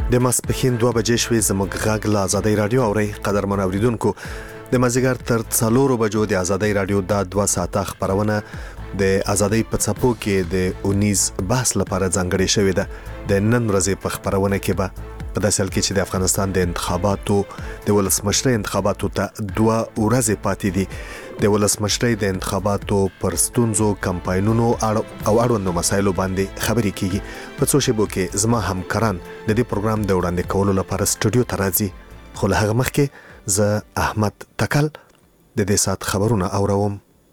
د ماسپښین 2 بجې شوې. زموږ غږ له آزادۍ رادیو اورئ. قدرمن اوریدونکو، د مازدیګر تر 4 بجو د آزادۍ رادیو د 2 ساعته خبرونه د آزادۍ په څپو کې د 19 بحث لپاره ځانګړې شوې ده. د نن ورځې په خبرونه کې به په داسې حال کې چې د افغانستان د انتخاباتو د ولسمشرۍ انتخاباتو ته 2 ورځې پاتې دي، د ولسمشرۍ د انتخاباتو پر ستونزو، کمپاینونو او اړوندو مسایلو باندې خبرې کیږي. په څو شیبو کې زما همکاران د دې پروګرام د وړاندې کولو لپاره سټوډیو ته راځي، خو له هغه مخکې زه احمد تکل د دې سات خبرونه اوروم.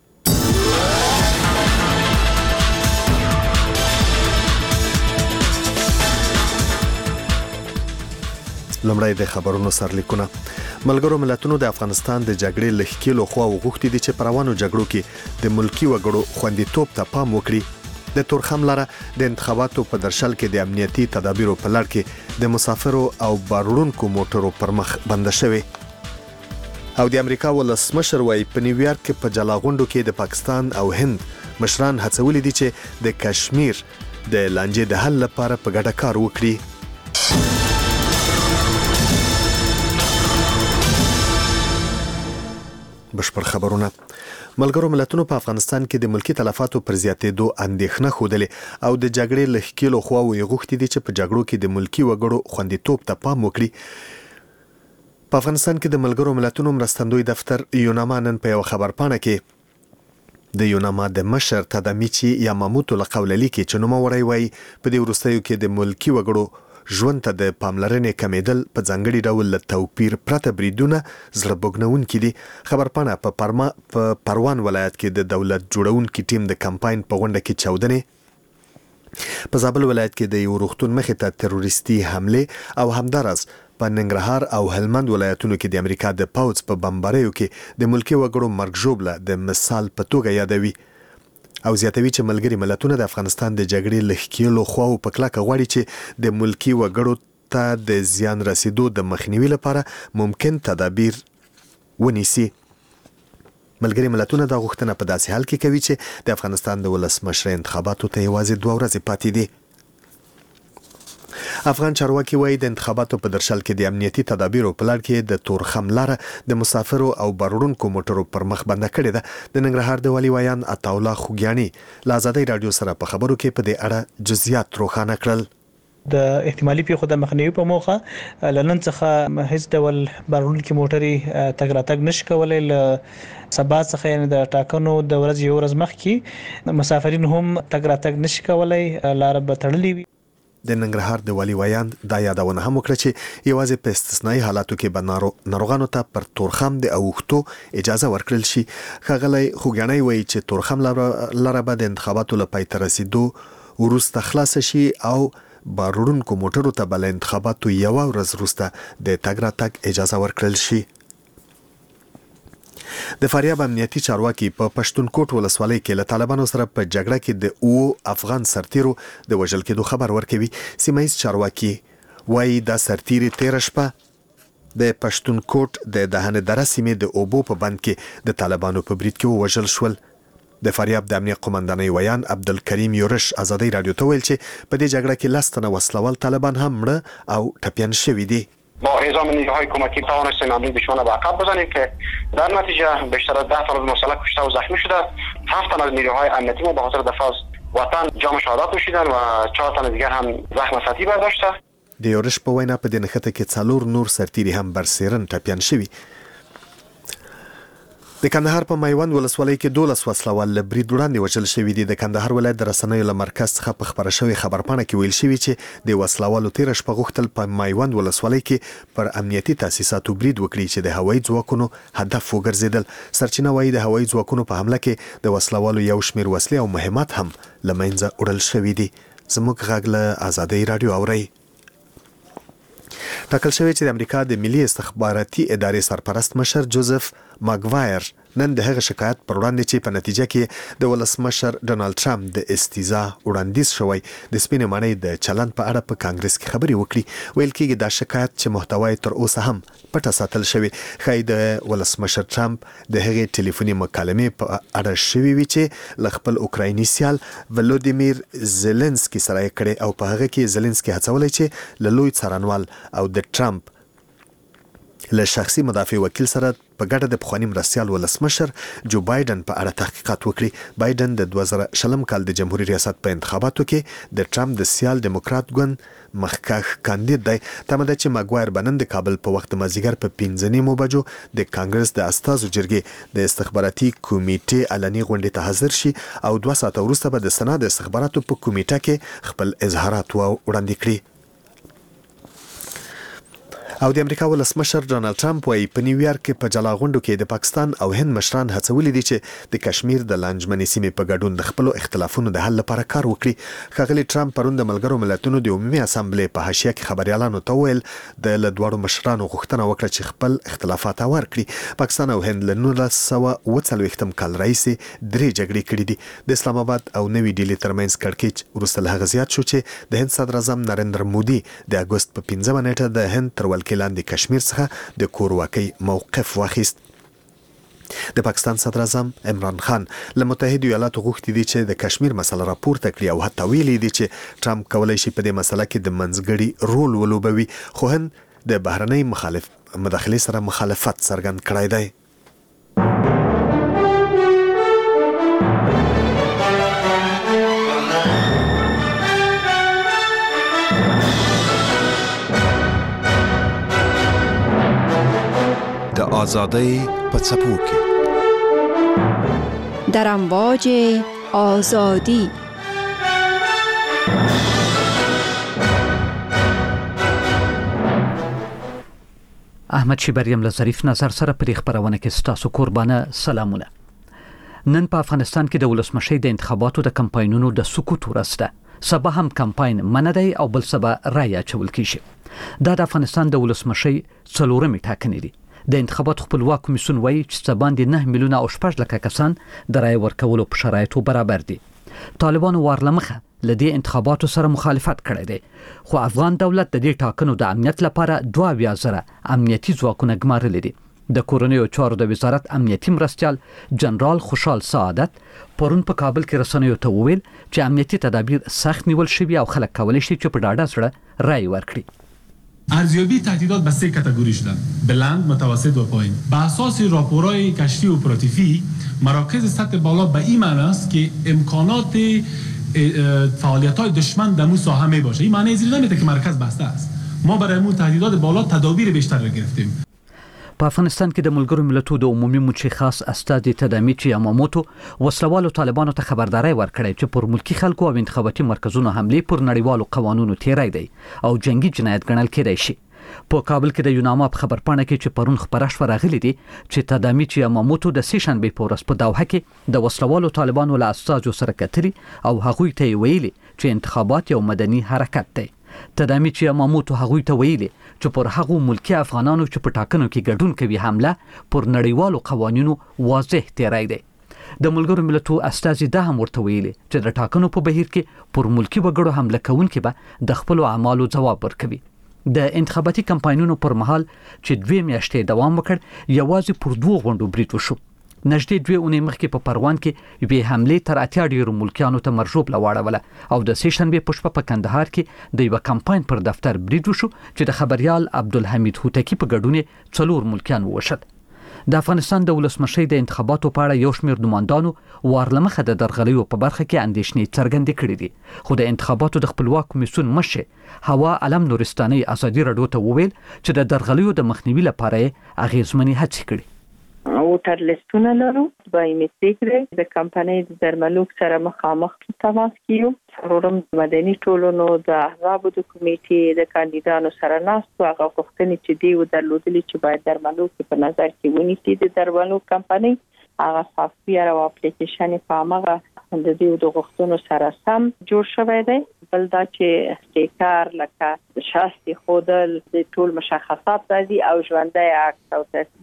لمړی د خبرونو سرلیکونه. ملګرو ملتونو د افغانستان د جګړې لښکېلو خوا وغوښتي دي چې پر روانو جګړو کې د ملکی وګړو خوندیتوب ته پام وکړي. د تورخم لاره د انتخاباتو په درشل کې د امنیتي تدابیرو په لړ کې د مسافرو او باروړونکو موټرو پر مخ بنده شوې. او د امریکا ولسمشر وايي په نیویارک کې په جلا غونډو کې د پاکستان او هند مشران هڅولي دي چې د کشمیر د لانجې د حل لپاره په ګډه کار وکړي. بشپړ خبرونه. ملګرو ملتونو په افغانستان کې د ملکی تلفاتو پر زیاتېدو اندېښنه ښودلې او د جګړې لښکېلو خواوې غوښتي دي چې په جګړو کې د ملکی وګړو خوندیتوب ته پام وکړي. په افغانستان کې د ملګرو ملتونو مرستندوی دفتر یوناما نن په یو خبرپاڼه کې د یوناما د مشر تدامیچی یاماموتو له قوله لیکي چې نوموړی وایي په دې وروستیو کې د ملکی وګړو ژوند ته د پاملرنې کمیدل په ځانګړي ډول له توپیر پرته بریدونه زړه بوږنونکي دي. خبرپاڼه په پروان ولایت کې د دولت جوړونکي ټیم د کمپاین په غونډه کې چاودنې، په زابل ولایت کې د یو روغتون مخې ته تروریستي حمله او همدارس په ننګرهار او هلمند ولایتونو کې د امریکا د پوځ په بمباریو کې د ملکی وګړو مرګ ژوبله د مثال په توګه یادوي او زیاتوي چې ملګري ملتونه د افغانستان د جګړې لښکېلو خواو په کلکه غواړي چې د ملکی وګړو ته د زیان رسیدو د مخنیوي لپاره ممکن تدابیر ونیسي. ملګري ملتونه دا غوښتنه په داسې حال کې کوي چې د افغانستان د ولسمشرۍ انتخاباتو ته یوازې 2 ورځې پاتې دي. افغان چارواکي وایي د انتخاباتو په درشل کې د امنیتي تدابیرو په لړ کې د تورخم لاره د مسافرو او باروړونکو موټرو پر مخ بنده کړې ده. د ننګرهار د والي ویان عطاالله خوګیاني له آزادۍ رادیو سره په خبرو کې په دې اړه جزئیات روښانه کړل. د احتمالي پیښو د مخنیوي په موخه لنن څخه هیڅ ډول باروړونکي موټري تګ راتګ نشي کولای. له سبا څخه یعنی د ټاکنو د ورځې یو ورځ مخکې مسافرین هم تګ راتګ نشي کولای، لار به تړلې وي. د ننګرهار د والي ویان دا یادونه هم وکړه چې یوازې په استثنایی حالاتو کې به ناروغانو ته پر تورخم د اوښتو اجازه ورکړل شي. ښاغلی خوګیاني وایي چې تورخم لاره به د انتخاباتو له پای ته رسیدو وروسته خلاص شي او باروړونکو موټرو ته به له انتخاباتو یوه ورځ وروسته د تګ راتګ اجازه ورکړل شي. د فاریاب امنیتي چارواکي په پښتونکوټ ولسوالۍ کې له طالبانو سره په جګړه کې د افغان سرتیرو د وژل کېدو خبر ورکوي. سیمایي چارواکي وایي دا سرتیري تیر شپه د پښتونکوټ د دهنه دره سیمې د اوبو په بند کې د طالبانو په برید کې وژل شول. د فاریاب د امنیت قومندانۍ ویان عبدالکریم یورش آزادۍ رادیو ته ویل چې په دې جګړه کې 10 تنه وسلوال طالبان هم مړه او ټپیان شوي دي. با اعزام نیروهای کمکی توانستیم حمله دشمن به عقب بزنیم که در نتیجه بیشتر از 10 فرد مسلح کشته و زخمی شده. 7 تن از نیروهای امنیتی ما به خاطر دفاع از وطن جام شهادت نوشیدند و 4 تن دیگر هم زخم سطحی برداشته. د یورش په وینا په دې نښته کې 4 نور سرتیري هم برسیرن ټپیان شوي. د کندهار په میوند ولسوالۍ کې 12 وسلوال له برید وړاندې وژل شوي دي. د کندهار ولایت د رسنیو له مرکز څخه په خبره شوې خبرپاڼه کې ویل شوي چې د وسلوالو تیر شپه غوښتل په میوند ولسوالۍ کې پر امنیتي تاسیساتو برید وکړي چې د هوایي ځواکونو هدف وګرځیدل. سرچینه وایي د هوایي ځواکونو په حمله کې د وسلوالو یو شمیر وسلې او مهمات هم له منځه وړل شوي دي. زموږ غږ له آزادۍ رادیو اورئ. ټاکل شوی چې د امریکا د ملي استخباراتي ادارې سرپرست مشر جوزف ماګوایر نن د هغه شکایت پر وړاندې چې په نتیجه کې د ولسمشر ډونالد ټرمپ د استیزا وړاندیز شوی د سپینې ماڼۍ د چلند په اړه په کانګرس کې خبرې وکړي. ویل کېږي دا شکایت چې محتوای تر اوسه هم پټه ساتل شوی ښایي د ولسمشر ټرمپ د هغې ټلیفوني مکالمې په اړه شوي وي چې له خپل اوکرایني سیال ولودیمیر زيلنسکي سره یې کړې او په هغه کې زيلنسکي هڅولی چې له لوی څارنوال او د ټرمپ له شخصي مدافع وکیل سره په ګډه د پخواني مرستیال ولسمشر جو بایدن په اړه تحقیقات وکړي. بایدن د 2020 کال د جمهوریت ریاست په انتخاباتو کې د ټرمپ د سیال دیموکرات ګوند مخکښ کاندید دی. تمه ده چې ماګوایر بنن د کابل په وخت مازیګر په 15 بجو د کانګرس د استازو جرګې د استخباراتي کمیټې علني غونډې ته حاضر شي او 2 ساعته وروسته به د سنا د استخباراتو په کمیټه کې خپل اظهارات وړاندې کړي. او د امریکا ولسمشر ډونالد ټرمپ وايي په نیویارک کې په جلا غونډو کې د پاکستان او هند مشران هڅولي دي چې د کشمیر د لانجمنې سیمې په ګډون د خپل اختلافونو د حل لپاره کار وکړي. ښاغلي ټرمپ پرون د ملګرو ملتونو د عمومي اسامبلې په حاشیه کې خبريالانو ته ویل د لدوړو مشرانو غوښتنه وکړه چې خپل اختلافات هوار کړي. پاکستان او هند له 1940 کال راهیسې 3 جګړې کړې دي. د اسلام آباد او نوې ډیلي ترمنځ کړکېچ وروسته له هغه زیات شو چې د هند صدر اعظم نریندر مودي د اگست په 15 نیټه د هند تر کې لاندې کشمیر څخه د کورواکۍ موقف واخیست. د پاکستان صدر اعظم عمران خان له متحده ایالاتو غوښتي دي چې د کشمیر مسله راپورته کړي او حتی ویلي دي چې ټرمپ کولای شي په دې مسله کې د منځګړي رول ولوبوي، خو هند د بهرنۍ مداخلې سره مخالفت څرګند کړی دی. د آزادۍ په څپو کې در امواج آزادی احمد شیبریم له ظریف نظر سره په خبرونه کې ستاسو قربانه سلامونه. نن په افغانستان کې د ولسمشۍ د انتخاباتو د کمپاینونو د سقوط ورسته سبا هم کمپاین منډي او بل سبا رای اچول کیږي. دا د افغانستان د ولسمشۍ څلورمې ټاکنې دي. د انتخابات خپلواک کمیسیون وایي چې باندې 9 میلیونه او 6 لک کسان د رای ورکولو په شرایطو برابر دي. طالبانو وارلمخه لدې انتخاباتو سره مخالفت کړی دی، خو افغان دولت د دې ټاکنو د امنیت لپاره 22,000 امنیتي ځواکونه ګمارلي دي. د کورنیو چارو د وزارت امنیتي مرستیال جنرال خوشحال سعادت پرون په کابل کې رسنیو ته وویل چې امنیتي تدابیر سخت نیول شوي او خلک کولی شي چې په ډاډه زړه رای ورکړي. ارزیابی تهدیدات به 3 کاتگوری شدن: بلند، متوسط و پایین. به اساس راپورهای کشفی اپراتیفی مراکز سطح بالا به این معنی است که امکانات فعالیت‌های دشمن در اون ساحه می باشه. این معنی زیر نمیده که مرکز بسته است. ما برای اون تهدیدات بالا تدابیر بیشتر را گرفتیم. په افغانستان کې د ملګرو ملتونو د عمومي مچې خاص استازي تدامیچی یاماموتو وسلوالو طالبانو ته خبرداري ورکړې چې پر ملکی خلکو او انتخاباتي مرکزونو حمله پر نړیوالو قوانینو تیری دی او جنگي جنایت ګڼل کېدای شي. په کابل کې د یوناما په خبرپاڼه کې چې پرون خبره شوه راغلي دي چې تدامیچی یاماموتو د سیشنبه په ورځ په دوحه کې د وسلوالو طالبانو له استازو سره کتري او هغوی ته ویلي چې انتخابات یو مدني حرکت دی. تدامیچی یاماموتو هغوی ته ویلي چې پر هغو ملکی افغانانو چې په ټاکنو کې ګډون کوي حمله پر نړیوالو قوانینو واضح تیری دی. د ملګرو ملتونو استازي دا هم ورته ویلي چې د ټاکنو په بهیر کې پر ملکی وګړو حمله کوونکي به د خپل اعمالو ځواب ورکوي. د انتخاباتي کمپاینونو پر مهال چې 2 میاشتې دوام وکړ یوازې پر 2 غونډو برید وشو. نږدې 2 اونۍ مخکې په پروان کې یوې حملې تر 80 ډیرو ملکیانو ته مرجوب لواړوله او د سیشنبه په شپه په کندهار کې د یو کمپاین پر دفتر برید وشو چې د خبريال عبدالحمید هوتکی په ګډون 4 ملکیان وشل. د افغانستان د ولسمشۍ د انتخاباتو په اړه یو شمېر نمائندانو وارلمخه د درغلیو په برخه کې اندېښنې څرګندې کړې دي، خو د انتخاباتو د خپلواک کمیسیون مشر هوا علم نورستاني ازادي رادیو ته وویل چې د درغلیو د مخنیوي لپاره اغیزمنې هڅې کړې. ووټر لیستونه لرو، بایومټریک دی، د کمپنۍ د درملوک سره مخامخ تماس کیو، څلورم مدني ټولنو د احزابو د کمیټې د کاندیدانو سره ناستو، هغه غوښتنې چې دی درلودلې چې باید درملوک په نظر کې ونیسي. د درملوک کمپنۍ هغه سافټویر او اپلیکیشن په هغه د دې د غوښتنو سره سم جوړ شوی دی. بل دا چې استیکار لکه شخصي خودل د ټول مشخصات راځي او ژوندۍ عکس او تصویر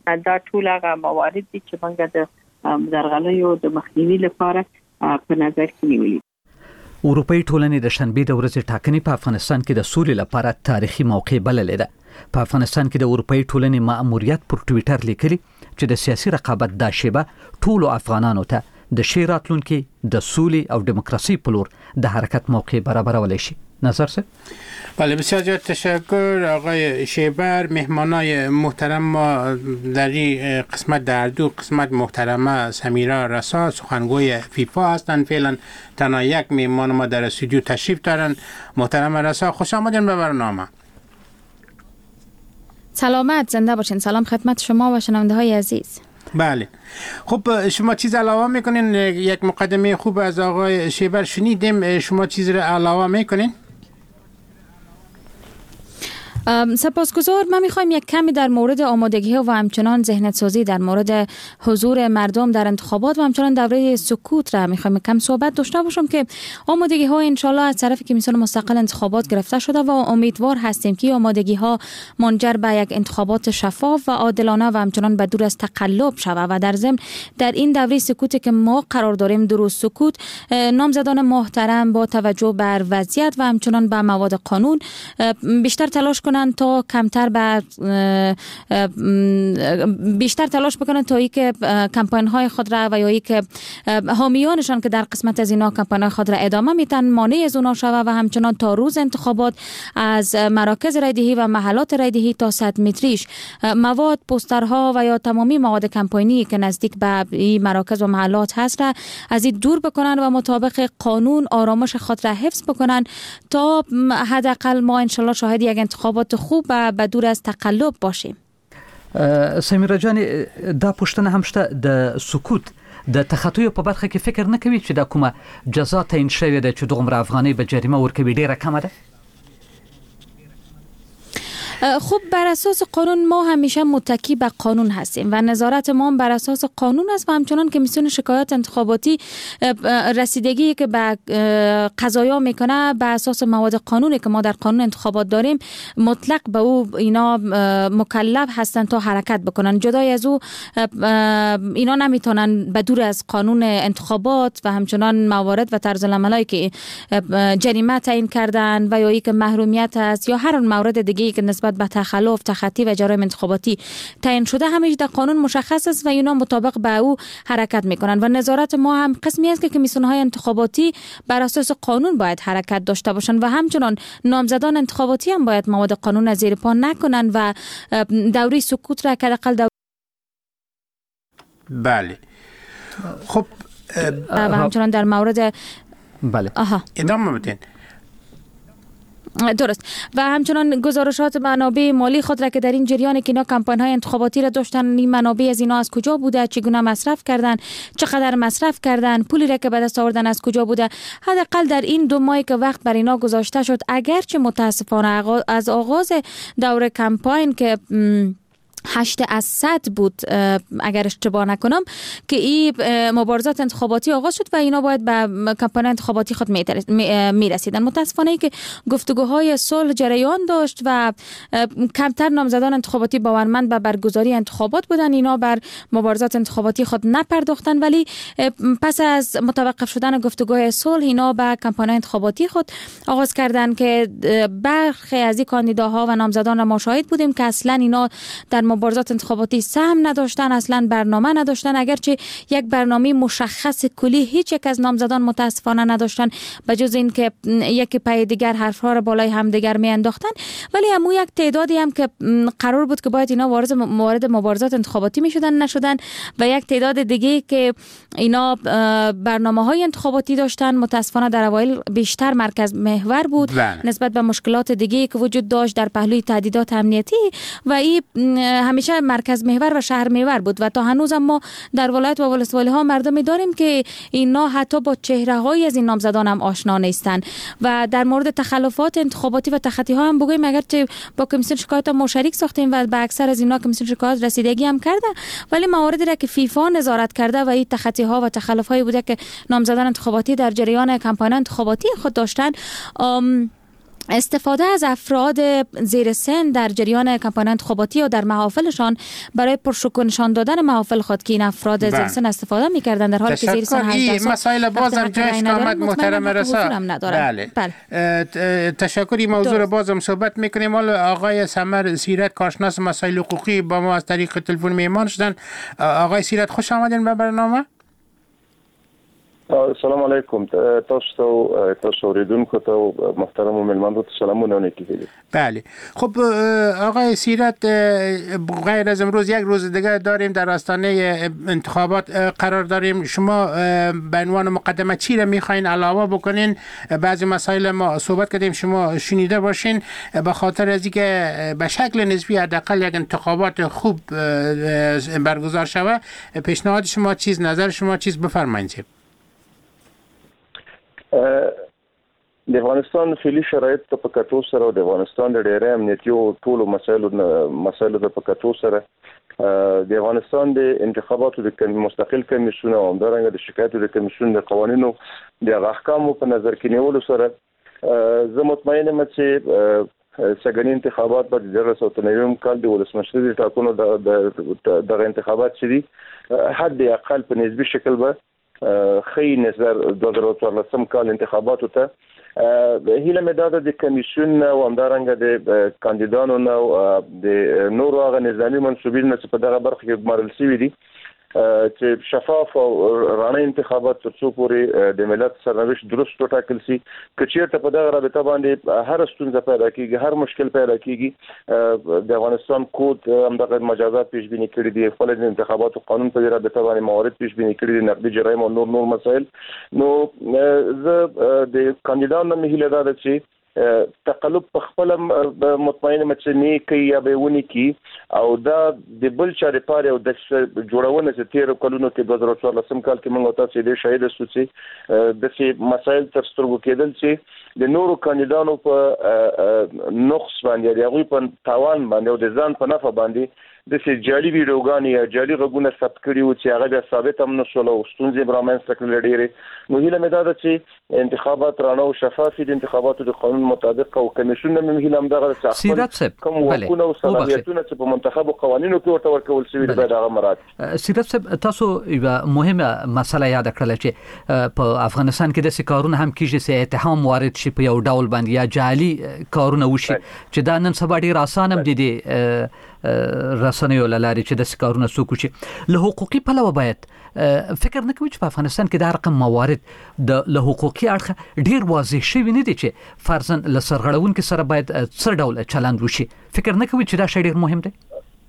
دا ټول هغه موارد دي چې موږ د درغلیو د مخنیوي لپاره په نظر کې نیولي. اروپאי ټولنې د شنبې د ورځې ټاکنې په افغانستان کې د سولې لپاره تاریخي موقع بللې ده. په افغانستان کې د اروپאי ټولنې مأموریت پر ټوئیټر لیکلي چې د سیاسي رقابت دا شیبه ټولو افغانانو ته د شی راتلونکي د سولې او دیموکراسي په لور د حرکت موقع برابرولای شي. نظر سه؟ بله بسیار زیاد تشکر آقای شیبر. مهمانای محترم ما در این قسمت در دو قسمت محترمه سمیرا رسا سخنگوی فیفا هستند. فعلا تنها یک مهمان ما در استودیو تشریف دارند. محترم رسا خوش آمدین به برنامه. سلامت زنده باشین. سلام خدمت شما و شنونده های عزیز. بله خب شما چیز علاوه میکنین؟ یک مقدمه خوب از آقای شیبر شنیدیم، شما چیز را علاوه میکنین؟ سپاسگزار. ما میخوایم یک کمی در مورد آمادگی ها و همچنان ذهنیت سازی در مورد حضور مردم در انتخابات و همچنان دوره سکوت را میخوایم کم صحبت داشته باشم که آمادگی ها انشالله از طرف کمیسیون مستقل انتخابات گرفته شده و امیدوار هستیم که آمادگی ها منجر به یک انتخابات شفاف و عادلانه و همچنان به دور از تقلب شود و در ضمن در این دوره سکوتی که ما قرار داریم درو سکوت نامزدان محترم با توجه بر وضعیت و همچنان به مواد قانون بیشتر تلاش تا کمتر بیشتر تلاش بکنن تا اینکه کمپاین های خود را و یا اینکه حامیانشان که در قسمت از اینا کمپاین خود را ادامه میتن مانع از اونا شود و همچنان تا روز انتخابات از مراکز رایدهی و محلات رایدهی تا 100 متریش مواد پوسترها و یا تمامی مواد کمپاینی که نزدیک به این مراکز و محلات هست را از این دور بکنن و مطابق قانون آرامش خود را حفظ بکنن تا حداقل ما ان شاء الله شاهد یک انتخابات خوب و به دور از تقلب باشیم. سمیرا جان دا پوښتنه هم شته د سکوت د تخطی په برخه کې فکر نه کوي چې دا کومه جزا تعیین شوې ده چې دومره افغانۍ به جریمه ورکوي ډیره کمه ده؟ خب بر اساس قانون ما همیشه متکی به قانون هستیم و نظارت ما بر اساس قانون است و همچنان کمیسیون شکایات انتخاباتی رسیدگی که به قضایا میکنه به اساس مواد قانونی که ما در قانون انتخابات داریم مطلق به او اینا مکلف هستند تا حرکت بکنن. جدای از او اینا نمیتونن به دور از قانون انتخابات و همچنان موارد و طرز العملی که جریمه تعیین کردن و یا اینکه محرومیت است یا هر مورد دیگه‌ای که نسبت به تخلف، تخطی و جرایم انتخاباتی تعیین شده همیشه در قانون مشخص است و اینا مطابق به او حرکت میکنن و نظارت ما هم قسمی است که کمیسیون‌های انتخاباتی بر اساس قانون باید حرکت داشته باشند و همچنان نامزدان انتخاباتی هم باید مواد قانون از زیر پا نکنن و دوره سکوت را که حداقل بله خب و همچنان در مورد بله ادامه بدین. درست و همچنان گزارشات منابع مالی خود را که در این جریان که اینا کمپاین های انتخاباتی را داشتن این منابع از اینا از کجا بوده، چگونه مصرف کردن، چقدر مصرف کردن، پولی را که به دست آوردن از کجا بوده. حداقل در این 2 ماهی که وقت بر اینا گذاشته شد اگرچه متاسفانه از آغاز دوره کمپاین که 8 از 100 بود اگر اشتباه نکنم که این مبارزات انتخاباتی آغاز شد و اینا باید به کمپاین انتخاباتی خود میرسیدن. متاسفانه که گفتگوهای صلح جریان داشت و کمتر نامزدان انتخاباتی باورمند به برگزاری انتخابات بودن، اینا بر مبارزات انتخاباتی خود نپرداختن ولی پس از متوقف شدن گفتگوهای صلح اینا به کمپاین انتخاباتی خود آغاز کردن که برخی از این کاندیداها و نامزدان را ما شاهد بودیم که اصلا اینا در مبارزات انتخاباتی سهم نداشتن، اصلا برنامه نداشتن، اگرچه یک برنامه مشخص کلی هیچ یک از نامزدان متاسفانه نداشتن به جز این که یکی پای دیگر حرفها را بالای هم دیگر می انداختن ولی همون یک تعدادی هم که قرار بود که باید اینا وارد مبارزات انتخاباتی می شدن نشدن و یک تعداد دیگه که اینا برنامه‌های انتخاباتی داشتن متاسفانه در اوایل بیشتر مرکز محور بود نسبت به مشکلات دیگه که وجود داشت در پهلوی تهدیدات امنیتی و این همیشه مرکز محور و شهر محور بود و تا هنوز ما در ولایت و ولسوالی ها مردمی داریم که اینا حتی با چهره های از این نامزدان هم آشنا نیستن و در مورد تخلفات انتخاباتی و تخطی ها هم بگویم اگرچه با کمیسیون شکایات ما شریک ساختیم و به اکثر از اینا کمیسیون شکایات رسیدگی هم کرده ولی مواردی را که فیفا نظارت کرده و این تخطی ها و تخلف هایی بوده که نامزدان انتخاباتی در جریان کمپاین انتخاباتی خود داشتن استفاده از افراد زیر سن در جریان کمپاین انتخاباتی و در محافلشان برای پرشکوه نشان دادن محافل خود که این افراد زیر سن استفاده می‌کردند، در حالی که زیر سن 18 سال مسائل بازم جایش آمد محترم رسا. بله. تشکر. این موضوع رو بازم صحبت میکنیم. حالا آقای سمر سیرت کارشناس مسائل حقوقی با ما از طریق تلفن میهمان شدن. آقای سیرت خوش آمدین به برنامه. السلام علیکم. تاسو اوریدونکو ته محترم و ملمندو سلامونه نیکی. بله. خب آقای سیرت، غیر از امروز یک روز دیگه داریم در آستانه انتخابات قرار داریم. شما به عنوان مقدمه چی را میخواین علاوه بکنین؟ بعضی مسائل ما صحبت کردیم شما شنیده باشین، به خاطر از اینکه به شکل نسبی حداقل یک انتخابات خوب برگزار شود. پیشنهاد شما چیز، نظر شما چیز بفرمایید. د افغانستان فعلي شرایط په کتو سره د افغانستان د ډېرې امنیتي او ټولو مسایلو د په کتو سره د افغانستان د انتخاباتو د مستقل کمیسیون او همدارنګه د شکایتو د کمیسیون د قوانینو د احکامو په نظر کې نیولو سره زه مطمئن یم چې سګنی انتخابات په 2009 کال د ولسمشرۍ ټاکنو د انتخابات چې دي حد اقل په نسبي شکل به خی نظر 2014 کال انتخاباتو ته هیله مې دا د کمیسیون او همدارنګه د کاندیدانو او د نورو هغه نظامی منسوبین چې په دغه برخه کې ګمارل شوي دي چې شفاف او رڼا انتخابات تر څو پورې د ملت سرنوشت درست وټاکل شي. که چیرته په دغه رابطه باندې هر ستونزه پیدا کیږي، هر مشکل پیدا کیږي، د افغانستان کود همدغه مجازات پیش بینی کړی دي، خپل د انتخاباتو قانون په رابطه باندې موارد پیش بینی کړی دي، نقدي جرایم او نور مسایل. نو زه د کاندیدانو مهیله ده چې تقلب په خپل مطمئن مچنی کوي یا به ونی کی او دا د بل چا لپاره او د جوړونه چې تیر کلونو کې 2014 کال کې موږ تاسو دې شاهد شو چې د څه مسایل تر سترګو کېدل چې د نورو کاندیدانو په نقص باندې هغه په تاوان باندې او د ځان په نفع باندې د څه جعلي ویډیوګانې یا جعلي غږونه ثبت کړي او چې هغه د ثابت هم نشول او ستونزې برامنځته کړل ډېرې. نو هیله مې ده چې انتخابات رڼا او شفاف دي، انتخاباتو د قانون مطابق او کمیسیون هم هیله هم دغه چې کوم وکونه او صلاحیتونه چې په منتخب قوانینو کې ورته ورکول شوي دي باید هغه مراعات. سیرت صاحب، تاسو یو مهمه مسله یاد کړل چې په افغانستان کې د سکارونه هم کیږي چې اتهام وارد شي په یو ډول باندې یا جعلي کارونه وشي چې دا نن سبا ډیر آسان هم دي رسنیو لاري چې د سکارونه سوق شي. له حقوقي پلوه باید فکر نه کوي چې په افغانستان کې دا رقم موارد د له حقوقي اړخ ډیر واضح شوی نه دي چې فرضاً له سرغړونکو سره باید څه ډول چلند وشي. فکر نه کوي چې دا شی ډیر مهم دی؟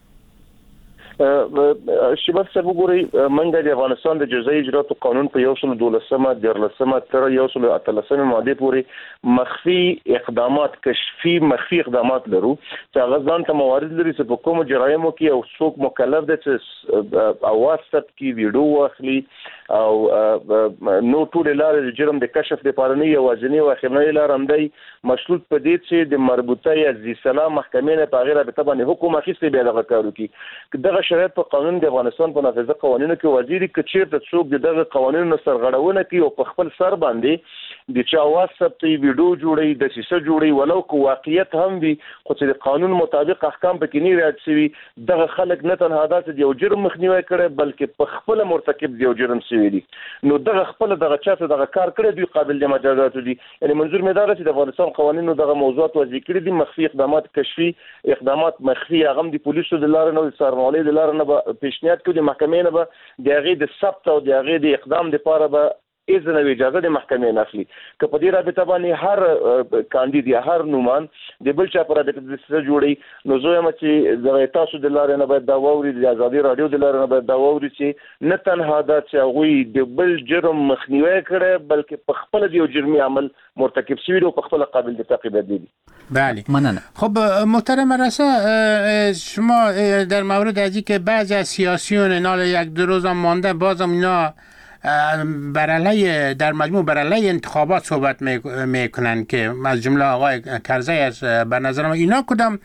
شباب صاحب وګورئ، منګه د افغانستان د جزایي اجراتو قانون په 112 تر 113 ماده پورې مخفي اقدامات، کشفي مخفي اقدامات لرو چې هغه ځان ته موارد لري چې په کوم جرایمو کې او څوک مکلف دي چې اواز ثبت کی، ویډیو واخلي او نو ټول لارې د جرم د کشف لپاره نه یوازینی او اخرنۍ لار هم دی مشروط په دې چې د مربوطه یا ذی سلام محکمې نه په غیر به باندې حکم اخیستي به دغه کارو کی. دغه شرایط په قانون د افغانستان په نافذه قوانینو کې وزیر کچیر ته څوک دغه قوانینو سرغړونه کوي او په خپل سر باندې د چا واټس اپ ته ویډیو جوړي، د سیسه جوړي، ولو کو واقعیت هم وي خو چې د قانون مطابق احکام پکې نه رعایت شوي، دغه خلک نه تنها دا چې یو جرم مخنیوي کړي بلکې په خپل مرتکب دی یو جرم شوی دي. نو دغه خپل دغه چاته دغه کار کړی دی قابل د مجازات دي. یعنی منظور مې دا چې د افغانستان قوانینو دغه موضوعات وضع کړي دي، مخفي اقدامات، کشفي اقدامات مخفي، هغه د پولیسو د لارې نه، د سرمالۍ د لارې نه پیشنهاد کوي د محکمې نه به د هغې د ثبت او د هغې د اقدام لپاره به اذن او اجازه د محکمې نه اخلي. که په دې رابطه باندې هر کاندید یا هر نومان د بل چا پر رابطه د څه جوړي، نو زه یم چې د تاسو د لارې نه باید دا واوري، د ازادي رادیو د لارې نه باید دا واوري چې نه تنها دا چې هغوی د بل جرم مخنیوي کړي بلکې په خپل د یو جرمي عمل مرتکب شوي او په خپل قابل د تعقیب دي. بله، مننه. خب محترم رسا، شما در مورد از اینکه بعضی از سیاسیون نال یک دو روز مانده بازم اینا بر علیه در مجموع بر علیه انتخابات صحبت میکنن که از جمله آقای کرزی از به نظر من اینا کدام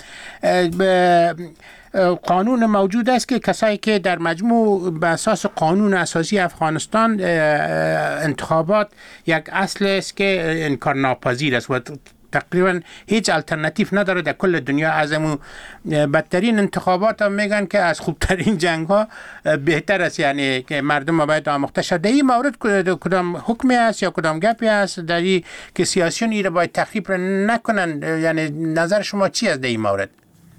قانون موجود است که کسایی که در مجموع به اساس قانون اساسی افغانستان انتخابات یک اصل است که انکار ناپذیر است و تقریبا هیچ الटरनेटिव نداره در کل دنیا. از بدترین انتخابات هم میگن که از خوبترین جنگ ها بهتر است، یعنی که مردم باید آموخته شد. در این مورد کدام حکمی است یا کدام گپی است در این که سیاسیون این را باید تخریب نکنن؟ یعنی نظر شما چی است در این مورد؟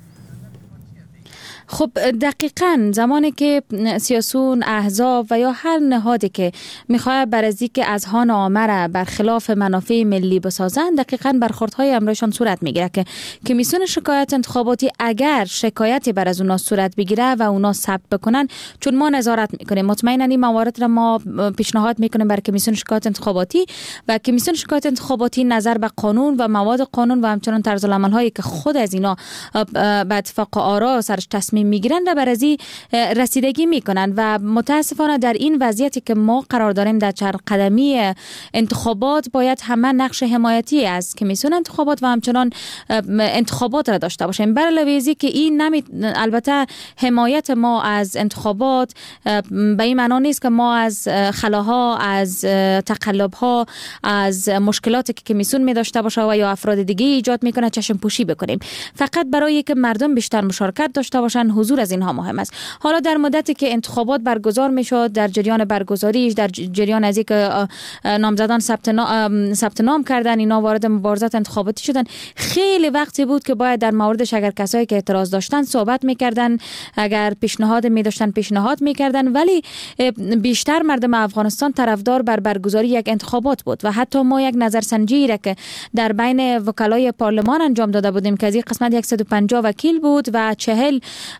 خب دقیقاً زمانی که سیاسون، احزاب و یا هر نهادی که میخواد بر از اینکه اذهان عامه را برخلاف منافع ملی بسازن، دقیقاً برخوردهای امرشان صورت میگیره که کمیسیون شکایت انتخاباتی اگر شکایتی بر از اونا صورت بگیره و اونا ثبت بکنن، چون ما نظارت میکنیم، مطمئنا این موارد را ما پیشنهاد میکنیم بر کمیسیون شکایت انتخاباتی و کمیسیون شکایت انتخاباتی نظر به قانون و مواد قانون و همچنان طرز العمل هایی که خود از اینا به اتفاق آرا سرش تصمیم میگیرن را برازی رسیدگی میکنن. و متاسفانه در این وضعیتی که ما قرار داریم در چند قدمی انتخابات، باید همه نقش حمایتی از کمیسیون انتخابات و همچنان انتخابات را داشته باشیم. بر علاوه از که این البته حمایت ما از انتخابات به این معنا نیست که ما از خلاها، از تقلبها، از مشکلاتی که کمیسیون می داشته باشه و یا افراد دیگه ایجاد میکنه چشم پوشی بکنیم. فقط برای که مردم بیشتر مشارکت داشته باشن، حضور از اینها مهم است. حالا در مدتی که انتخابات برگزار میشد، در جریان برگزاریش، در جریان از اینکه نامزدان ثبت نام کردن، اینا وارد مبارزات انتخاباتی شدن، خیلی وقتی بود که باید در موردش اگر کسایی که اعتراض داشتن صحبت میکردن، اگر پیشنهاد میداشتن پیشنهاد میکردن، ولی بیشتر مردم افغانستان طرفدار بر برگزاری یک انتخابات بود. و حتی ما یک نظرسنجی را که در بین وکلای پارلمان انجام داده بودیم که از این قسمت 150 وکیل بود و 40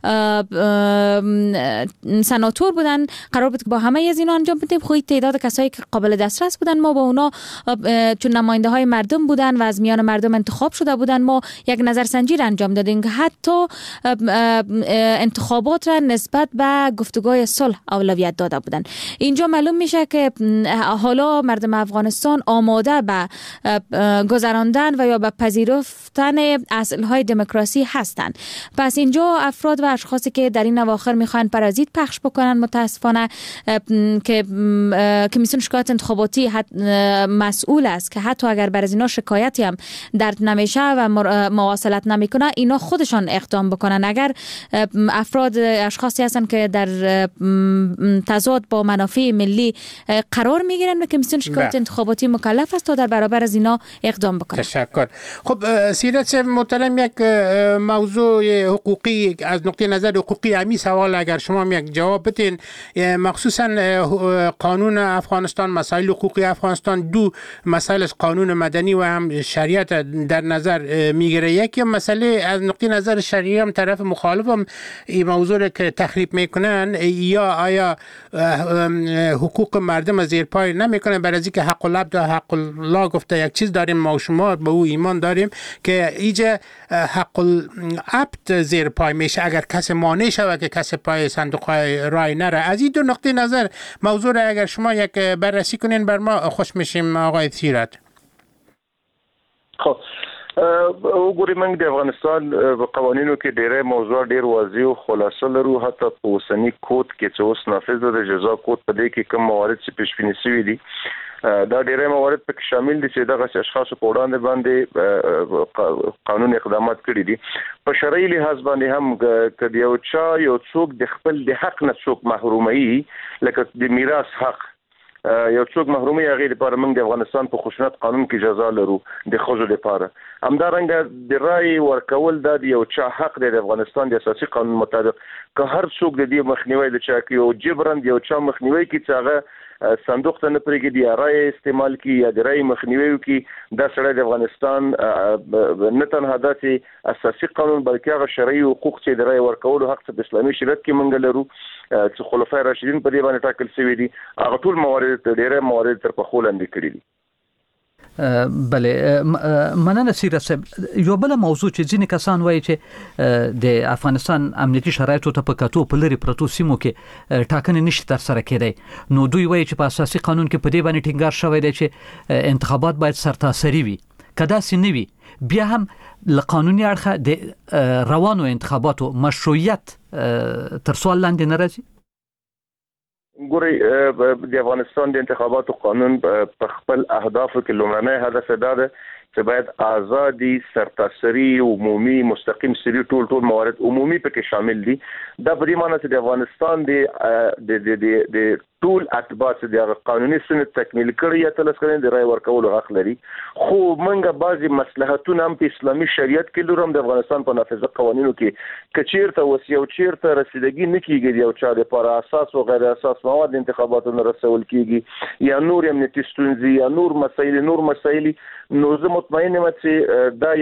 سناتور بودن، قرار بود که با همه از اینا انجام بدیم. خود تعداد کسایی که قابل دسترس بودن، ما با اونا چون نماینده های مردم بودن و از میان مردم انتخاب شده بودن، ما یک نظرسنجی را انجام دادیم که حتی انتخابات را نسبت به گفتگوهای صلح اولویت داده بودن. اینجا معلوم میشه که حالا مردم افغانستان آماده به گذراندن و یا به پذیرفتن اصلهای دموکراسی هستند. پس اینجا افراد و اشخاصی که در این اواخر میخوان پرازیت پخش بکنن، متاسفانه که کمیسیون شکایت انتخاباتی مسئول است که حتی اگر بر از اینا شکایتی هم درد نمیشه و مواصلت نمیکنه، اینا خودشان اقدام بکنن. اگر افراد اشخاصی هستن که در تضاد با منافع ملی قرار میگیرن و کمیسیون شکایت انتخاباتی مکلف است تا در برابر از اینا اقدام بکنه. تشکر. خب سیرت محترم، یک موضوع حقوقی از نقطه نظر حقوقی امی سوال اگر شما یک جواب بدین، مخصوصا قانون افغانستان، مسائل حقوقی افغانستان، دو مسائل از قانون مدنی و هم شریعت در نظر میگیره. یکی مسئله از نقطه نظر شریعه هم طرف مخالف هم این موضوع که تخریب میکنن، یا آیا حقوق مردم زیر پای نمیکنه؟ برای اینکه حق العبد و حق الله گفته یک چیز داریم، ما و شما به او ایمان داریم که ایجا حق العبد زیر پای میشه اگر کسی مانع شود که کسی پای صندوق های رای نره. از این دو نقطه نظر موضوع را اگر شما یک بررسی کنین بر ما خوش میشیم آقای سیرت. خب وګورئ، موږ د افغانستان په قوانینو کې ډېرې موضوع ډېر واضح او خلاصه لرو. حتی په اوسني کود کې چې اوس نافذ ده، د جزا کود په دې کې کوم موارد چې پیشبیني شوي دي، دا ډېرې موارد پکې شامل دي چې دغه اشخاصو په وړاندې باندې قانون اقدامات کړي دي. په شرعي لحاظ باندې هم که یو څوک د خپل د حق نه څوک محروموي، لکه د میراث حق یو څوک محرومي، هغه لپاره موږ د افغانستان په خشونت قانون کې جزا لرو د ښځو لپاره. همدارنګه د رای ورکول د یو چا حق دی د افغانستان د اساسي قانون مطابق، که هر څوک د دې مخنیوي د چا کې یو جبرن یو چا مخنیوي کې چې هغه صندوق ته نه پرېږدي یا رای استعمال کی یا د رای مخنیوي کی، دا سره د افغانستان نه تنها داسې اساسي قانون بلکې هغه شرعي حقوق چې د رای ورکولو حق د اسلامي شریعت کې موږ لرو چې خلفای راشدین په دې باندې ټاکل شوي دي، هغه ټول موارد ډېرې موارد تر پخو لاندې کړي دي. بله، مننه سیرت صاحب. یو بل موضوع چې ځینې کسان وایي چې د افغانستان امنیتي شرایطو ته په کتو په لرې پرتو سیمو کې ټاکنې نشي ترسره کېدی، نو دوی وایي چې په اساسي قانون کې په دې باندې ټینګار شوی دی چې انتخابات باید سرتاسري وي. که داسې نه وي، بیا هم له قانوني اړخه د روانو انتخاباتو مشروعیت تر سوال لاندې نه راځي. ګورئ، د افغانستان د انتخاباتو قانون په خپل اهدافو کې لومړنی هدف دا ده چې باید آزادي سرتاسري عمومي مستقیم سری ټول موارد عمومي پکې شامل دي. دا په دې معنی چې د افغانستان د ټول اتباع چې د قانوني سنت تکمیل کړي یا تلس کړي د رای ورکولو حق لري. خو منګه بعضي مصلحتونه هم په اسلامي شریعت کې لرم د افغانستان په نافذه قوانینو کې کچیرته وسیو چیرته رسیدګي نه کیږي یو چا لپاره اساس او غیر اساس مواد انتخاباتو نه رسول کیږي یا نور امنیتي ستونزې یا نور مسایل نو زه مطمئن یم چې دا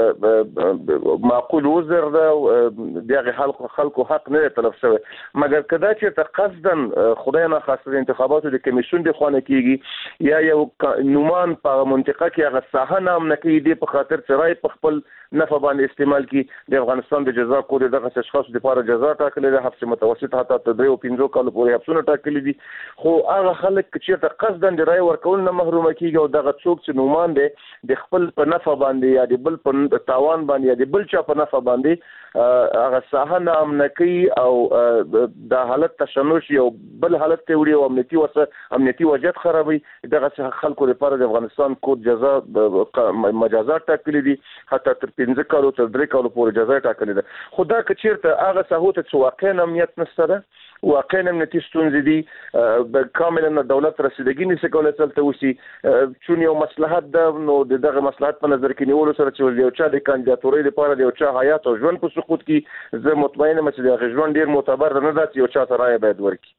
یو معقول وزر ده دغه خلکو حق نه تلف شوی مګر کدا چې قصدن خدای نه خاصه انتخاباتو د کمیسیون د خوانه کیږي یا یو نومان په منطقه کې هغه ساحه نام نه کیږي په خاطر چې رای په خپل نفع باندې استعمال کی د افغانستان د جزا کود دغه اشخاص لپاره جزا ټاکلې ده حبس متوسط حتی تر 3 او 5 کال پورې حبسونه ټاکلې دي. خو هغه خلک چې ته قصدن د رای ورکول نه محروم کیږي او دغه څوک چې نومان دي د خپل په نفع باندې یا د بل په تاوان باندې یا د بل چا په نفع باندې هغه ساحه نام نه کوي او د حالت تشنج یو بل حالت ته وړي او امنیتي وضعیت خرابوي. دغه خلکو لپاره د افغانستان کود جزا مجازات ټاکلې دي حتی تر 15 کالو تر 3 کالو پورې جزا ټاکلې ده. خو دا که چیرته هغه ساحو ته واقعا امنیت نشته ده واقعا امنیتي ستونزې دي کاملا دولت رسیدګي نشي کولای څلته وسی چون یو مصلحت ده نو دغه مصلحت په نظر کې نیول سره چې یو چا د کاندیداتوري لپاره یو چا حیات او ژوند په سقوط کې زه مطمئن یم چې د ژوند ډیر معتبر نه ده چې یو چا ته رای باید ورکړي.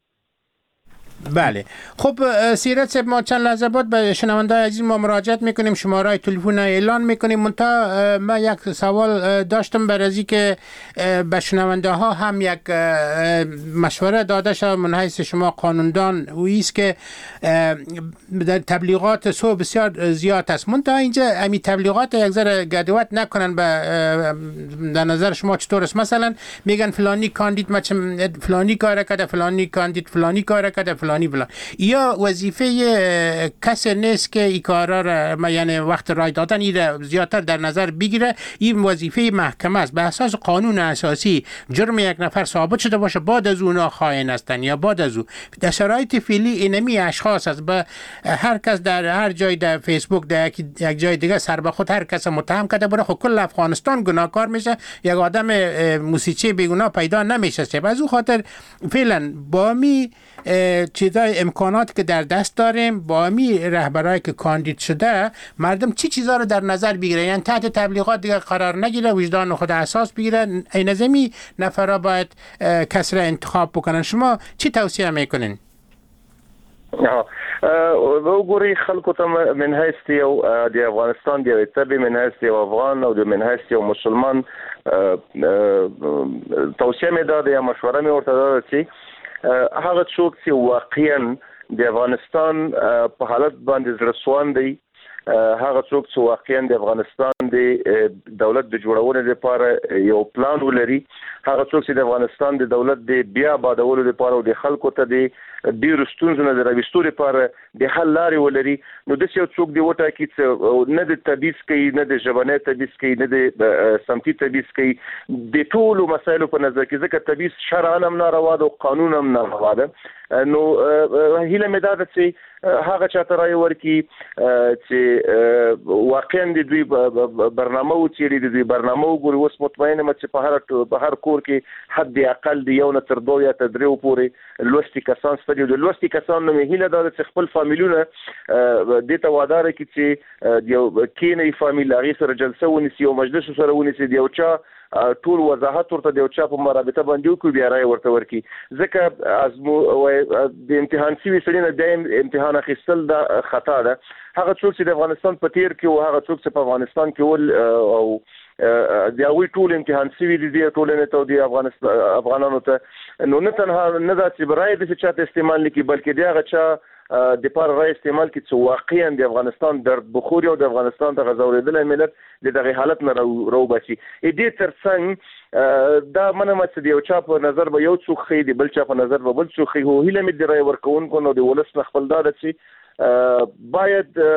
بله خب سیرت صاحب ما چند لحظه بعد به شنونده‌های عزیز ما مراجعت میکنیم شماره تلفن اعلان میکنیم منتها من یک سوال داشتم برای که به شنونده ها هم یک مشوره داده شد من حیث شما قانوندان و ایست که در تبلیغات سو بسیار زیاد است منتها اینجا امی تبلیغات یک ذره گدوت نکنن در نظر شما چطور است مثلا میگن فلانی کاندید فلانی کار کرده فلانی کاندید فلانی کار کرده فلانی یا وظیفه کسی نیست که این کارا را یعنی وقت رای دادن این زیادتر در نظر بگیره. این وظیفه محکمه است به اساس قانون اساسی جرم یک نفر ثابت شده باشه بعد از اونا خائن هستن یا بعد از او در شرایط فعلی اینمی اشخاص است به هر کس در هر جای در فیسبوک در یک جای دیگه سر به خود هر کس متهم کرده بره خب کل افغانستان گناهکار میشه یک آدم موسیقی بیگناه پیدا نمیشه. از اون خاطر فعلا با می چیزای امکانات که در دست داریم با می رهبرایی که کاندید شده مردم چی چیزا رو در نظر بگیره یعنی تحت تبلیغات دیگه قرار نگیره وجدان خود اساس بگیره این نظمی نفرا باید کس را انتخاب بکنن. شما چی توصیه میکنین؟ وګوري خلکو ته من حیث یو د افغانستان د تبع من حیث یو افغان او د من حیث یو مسلمان توصیه مې داده یا مشوره مې ورته داده چې هغه څوک چې واقعا د افغانستان په حالت باندې زړه سوان دی هغه څوک چې واقعا د افغانستان د دولت د جوړولو لپاره یو پلان ولري هغه څوک چې د افغانستان د دولت د بیا آبادولو لپاره او د خلکو ته د ډیرو ستونزو نه د راوستلو لپاره د حل لارې ولري نو داسې یو څوک دی وټاکي چې نه د تبعیض کوي نه د ژبنی تبعیض کوي نه د سمتي تبعیض کوي د ټولو مسایلو په نظر کې ځکه تبعیض شرعاً هم ناروا ده او قانون هم ناروا ده نو هیله مې دا ده چې هغه چاته رای ورکړي چې واقعا د دوی برنامه وڅېړي د دوی برنامه وګوري اوس مطمئن یم چې په هر کور کې حد اقل د 1 تر 2 یا تر 3 پورې لوستي کسان شته د لوستي کسان نو هیله دا ده چې خپل فامیلونه دې ته وادار کړي چې یو کینې فامیل هغې سره جلسه ونیسي او مجلس سره ونیسي د یو چا ټول وضاحت ورته د یو چا په مرابطه باندې وکړي بیا رای ورته ورکړي ځکه د امتحان شوي سړي نه دایم امتحان اخیستل دا خطا ده. هغه څوک چې د افغانستان په تیر کې او هغه څوک چې په افغانستان کې ول او د هغوی ټول امتحان شوي دي د ټولنې ته او د افغانانو ته نو نه تنها نه دا چې رای داسې چا ته استعمال نه کړي بلکې د هغه چا د پاره رای استعمال کړي چې واقعا د افغانستان درد بخوري او د افغانستان د غزورېدلې ملت د دغه حالت نه راوباسي. دې ترڅنګ دا منم چې د یو چا په نظر به یو څوک ښي د بل چا په نظر به بل څوک ښي هیله مې د رای ورکوونکو نو د ولس نه خپل دا ده چې باید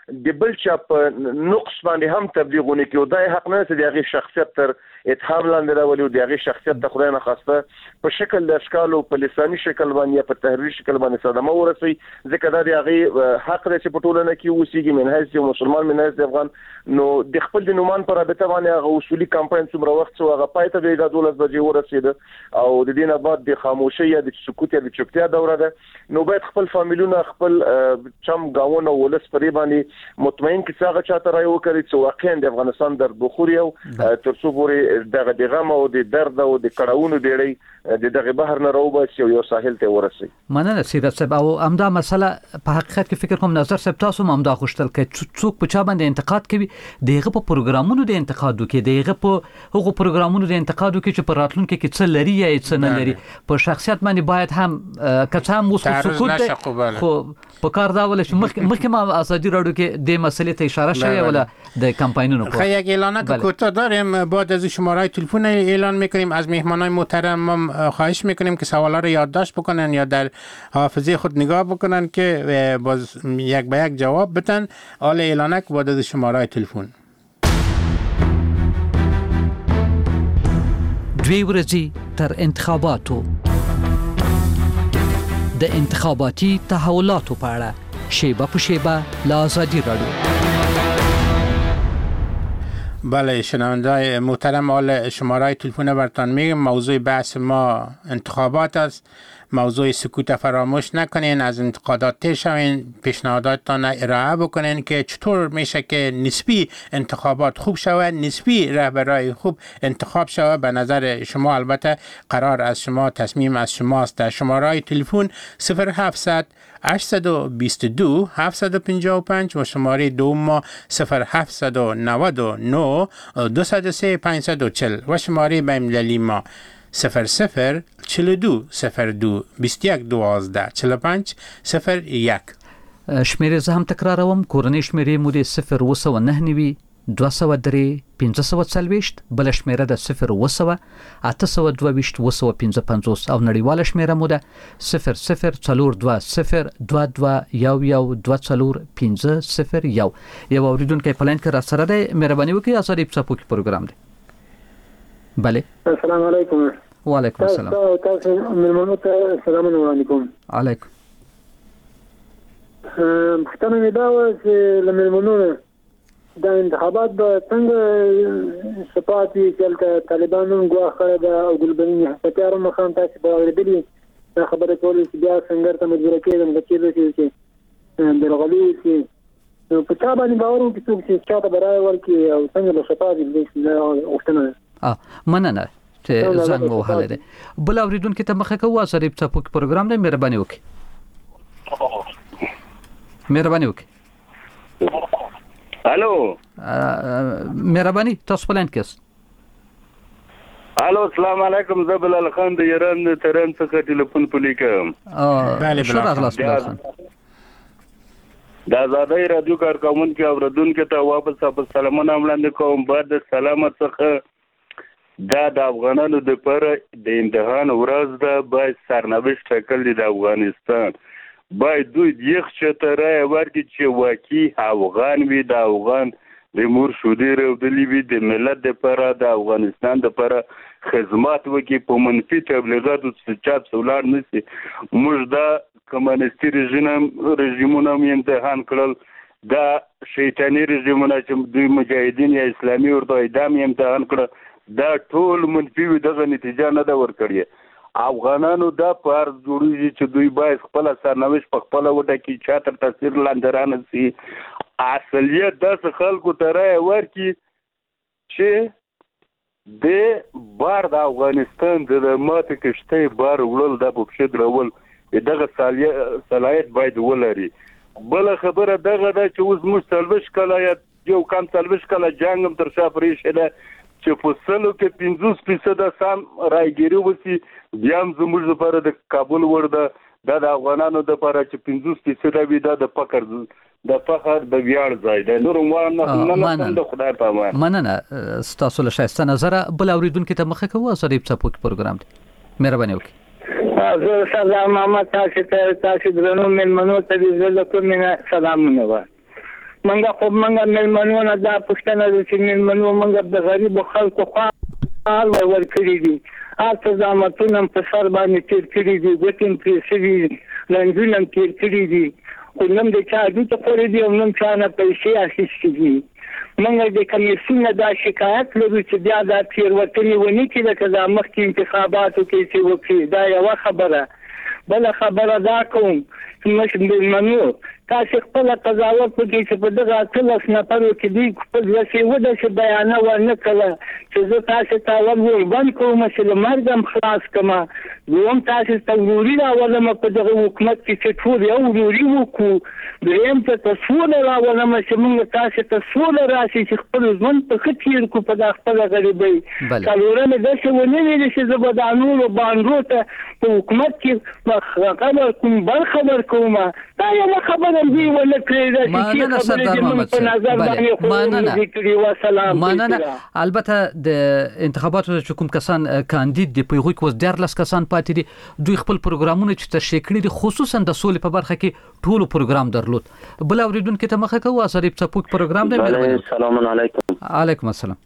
د بل چا په نقص باندې هم تبلیغونه کوي دا حق نه چې دغه شخصیت تر اتهام لاندې راولي او دغه شخصیت د خدای نه خواسته په شکل د اشکال او په لساني شکل باندې یا په تحریری شکل باندې صدمه ورسي ځکه دا دغه حق لري چې په ټولنه کې اوسېږي منهج یو مسلمان منهج افغان نو د خپل د نومان پر رابطه باندې هغه اصولي کمپاین څومره وخت سو هغه پای ته د 12 بجې ورسېده او د دې نه بعد د خاموشي یا د سکوت یا د چوپتیا دوره ده نو باید خپل فامیلونه خپل چم گاونه ولس پرې باندې مطمئن کې څنګه چاته راي وکړي چې واقعا د افغانستان در بخوري او ترڅو پورې دغه غم او د درد او د کړهونو ډېړې دغه بهر نه راوباسي او یو ساحل ته ورسي مننه سیرت صاحب او امدا مسله په حقیقت کې فکر کوم نظر صاحب تاسو هم دا خوشتل کې څوک په چا باندې انتقاد کوي دغه په پروګرامونو د انتقاد وکي دغه په هغه پروګرامونو د انتقاد وکي چې په راتلونکو کې څه لري یا څه نه لري په شخصیت باندې باید هم کڅام سکوت خو په کار دا ول چې مخکې ما اساسي راډیو کې د مسلې ته اشاره شوی ولا د کمپاینونو خیلی یک اعلانات کوتاه داریم بعد از شماره تلفن اعلان میکنیم از مهمانان محترم خواهش میکنیم که سوالا رو یادداشت بکنن یا در حافظه خود نگاه بکنن که باز یک به یک جواب بدن حال اعلانک بعد از شماره تلفن دوی ورځې تر انتخاباتو د انتخاباتي تحولاتو په اړه شیبه په شیبه لا آزادی راډیو بله شنونده‌های محترم حال شماره تلفن برتان میگم موضوع بحث ما انتخابات است موضوع سکوت فراموش نکنین از انتقادات تیر شوین پیشنهاداتتان ارائه بکنین که چطور میشه که نسبی انتخابات خوب شود نسبی رهبرای خوب انتخاب شود به نظر شما البته قرار از شما تصمیم از شماست در شماره تلفن 0700 822 755 و شماره دوم ما 0799 203 540 و شماره بین‌المللی ما 00 42 02 21 12 45 01 شمیره زه هم تکراروم کورنۍ شمیره مو د 0999 203 540 بل شمیره د 09 822 255 او نړیواله شمیره مو ده 004202221124 یو اوریدونکو په لاین کې را سره ده مهرباني وکړئ آزادی په سپوږ پروګرام دی بله السلام علیکم وعلیکم السلام تاسو ملمنو ته سلام علیکم علیکم پښتنه مې دا و چې لملمنو د انتخابات به څنګه سپاتي چې طالبانو غواړي کړی دا او ګلبني حساتیار مخان تاسو به اوریدلی دا خبره کولې چې بیا څنګه ته مجبور کېدم چې درغلي چې په تا باندې باور وکړي چې چاته برای ورکی او څنګه له سپاتي دې وختونه مننه چې زنګ وهاله ده بل اوریدونکو ته مخه کوه سره په پروګرام نه مهرباني وکړئ مهرباني وکړئ الو مهرباني تاسو پلان کېس الو السلام علیکم زبل الخان د ایران ترن څخه ټلیفون پلیکم بله بله د آزادۍ رادیو کارکونکو اوردونکو ته واپس سلامونه وړاندې کوم بعد سلامت څخه دا د افغانانو د پر د امتحان ورځ ده باید سرنوشت ټاکل دي د افغانستان باید دوی یخ چتره ورګي چې واقعي افغان وي د افغان د مور شودیر او د لیبي د ملت د پر د افغانستان د پر خدمات وکي په منفي تبلیغاتو چاپ سولار نشي موږ دا کمونیستي رژیمونه امتحان کړل دا شیطانی رژیمونه چې دوی مجاهدین یا اسلامي ورته اعدام امتحان کړل دا ټول منفي دغه نتیجه نه دا ورکړي افغانانو دا پر جوړیږي چې دوی باید خپل سرنوشت په خپل وټه کې چاتر تاثیر لاندې رانسي اصلیت د خلکو ترې ورکی چې د بار د افغانستان د ماته کشته بار وړل د په درول دغه صلاحیت باید ولري بل خبره دغه د چې اوس مستلبش کله یو کم تلبش کله جنگم تر شا پرېښه چې په سلو کې 50% سم رايګيري وسی بیا هم زموږ لپاره د کابل ورده د افغانانو د لپاره چې 50% وي د فخر د ویاړ ځای دی نور نه د خدای په امان مننه تاسو له شایسته نظر بل اوریدونکو ته مخه کوه سره په پروګرام دی مهرباني وکړئ زه سلام محمد تاسو درنو ملمنو ته د زړه کومه سلامونه منګه خو منګه ملمنونه دا پښتنه د چې ملمنو منګه د غریب خلکو خال ورکړي دي اته زامتونه په سر باندې تیر کړي دي ګوتین پرې سړي لنډونه تیر کړي دي خو نن د چا د خوري دي او نن چا نه پیسې اخیستي دي منګه د کمیسیون دا شکایت لري چې بیا دا تیروتنې ونی چې د مخکې انتخاباتو کې چې وکړي دا یو خبره بل خبره دا کوم چې ملمنو تاسو خپل قضاوت وکړئ چې په دغه اتلس نفرو کې دوی خپل وسیله چې بیان ونه کړه چې زه تاسو ته ورول بند کوم چې له مرګم خلاص کما دوم تاسو ته وروري راولم په دغه حکومت کې چې ټول یو وروري وکړو دریم ته تصور راولم چې موږ تاسو ته تصور راشي چې خپل ژوند په خطر کو په خپل غریبۍ څلورم د څه ونی ویل چې زه به د نور باندې ته په حکومت کې خبر کوم بل خبر کوم دا یو خبر دی ولا کړی مننه سردار محمد مننه البته د انتخاباتو چې کوم کسان کاندید دی په یوه کې وز 14 کسان پاتې دي دوی خپل پروګرامونه چې تشریح کړي دي خصوصا د سولې په برخه کې ټولو پروګرام درلود بل اوریدونکو ته مخه کوه اثرې څپوک پروګرام دی سلام علیکم علیکم السلام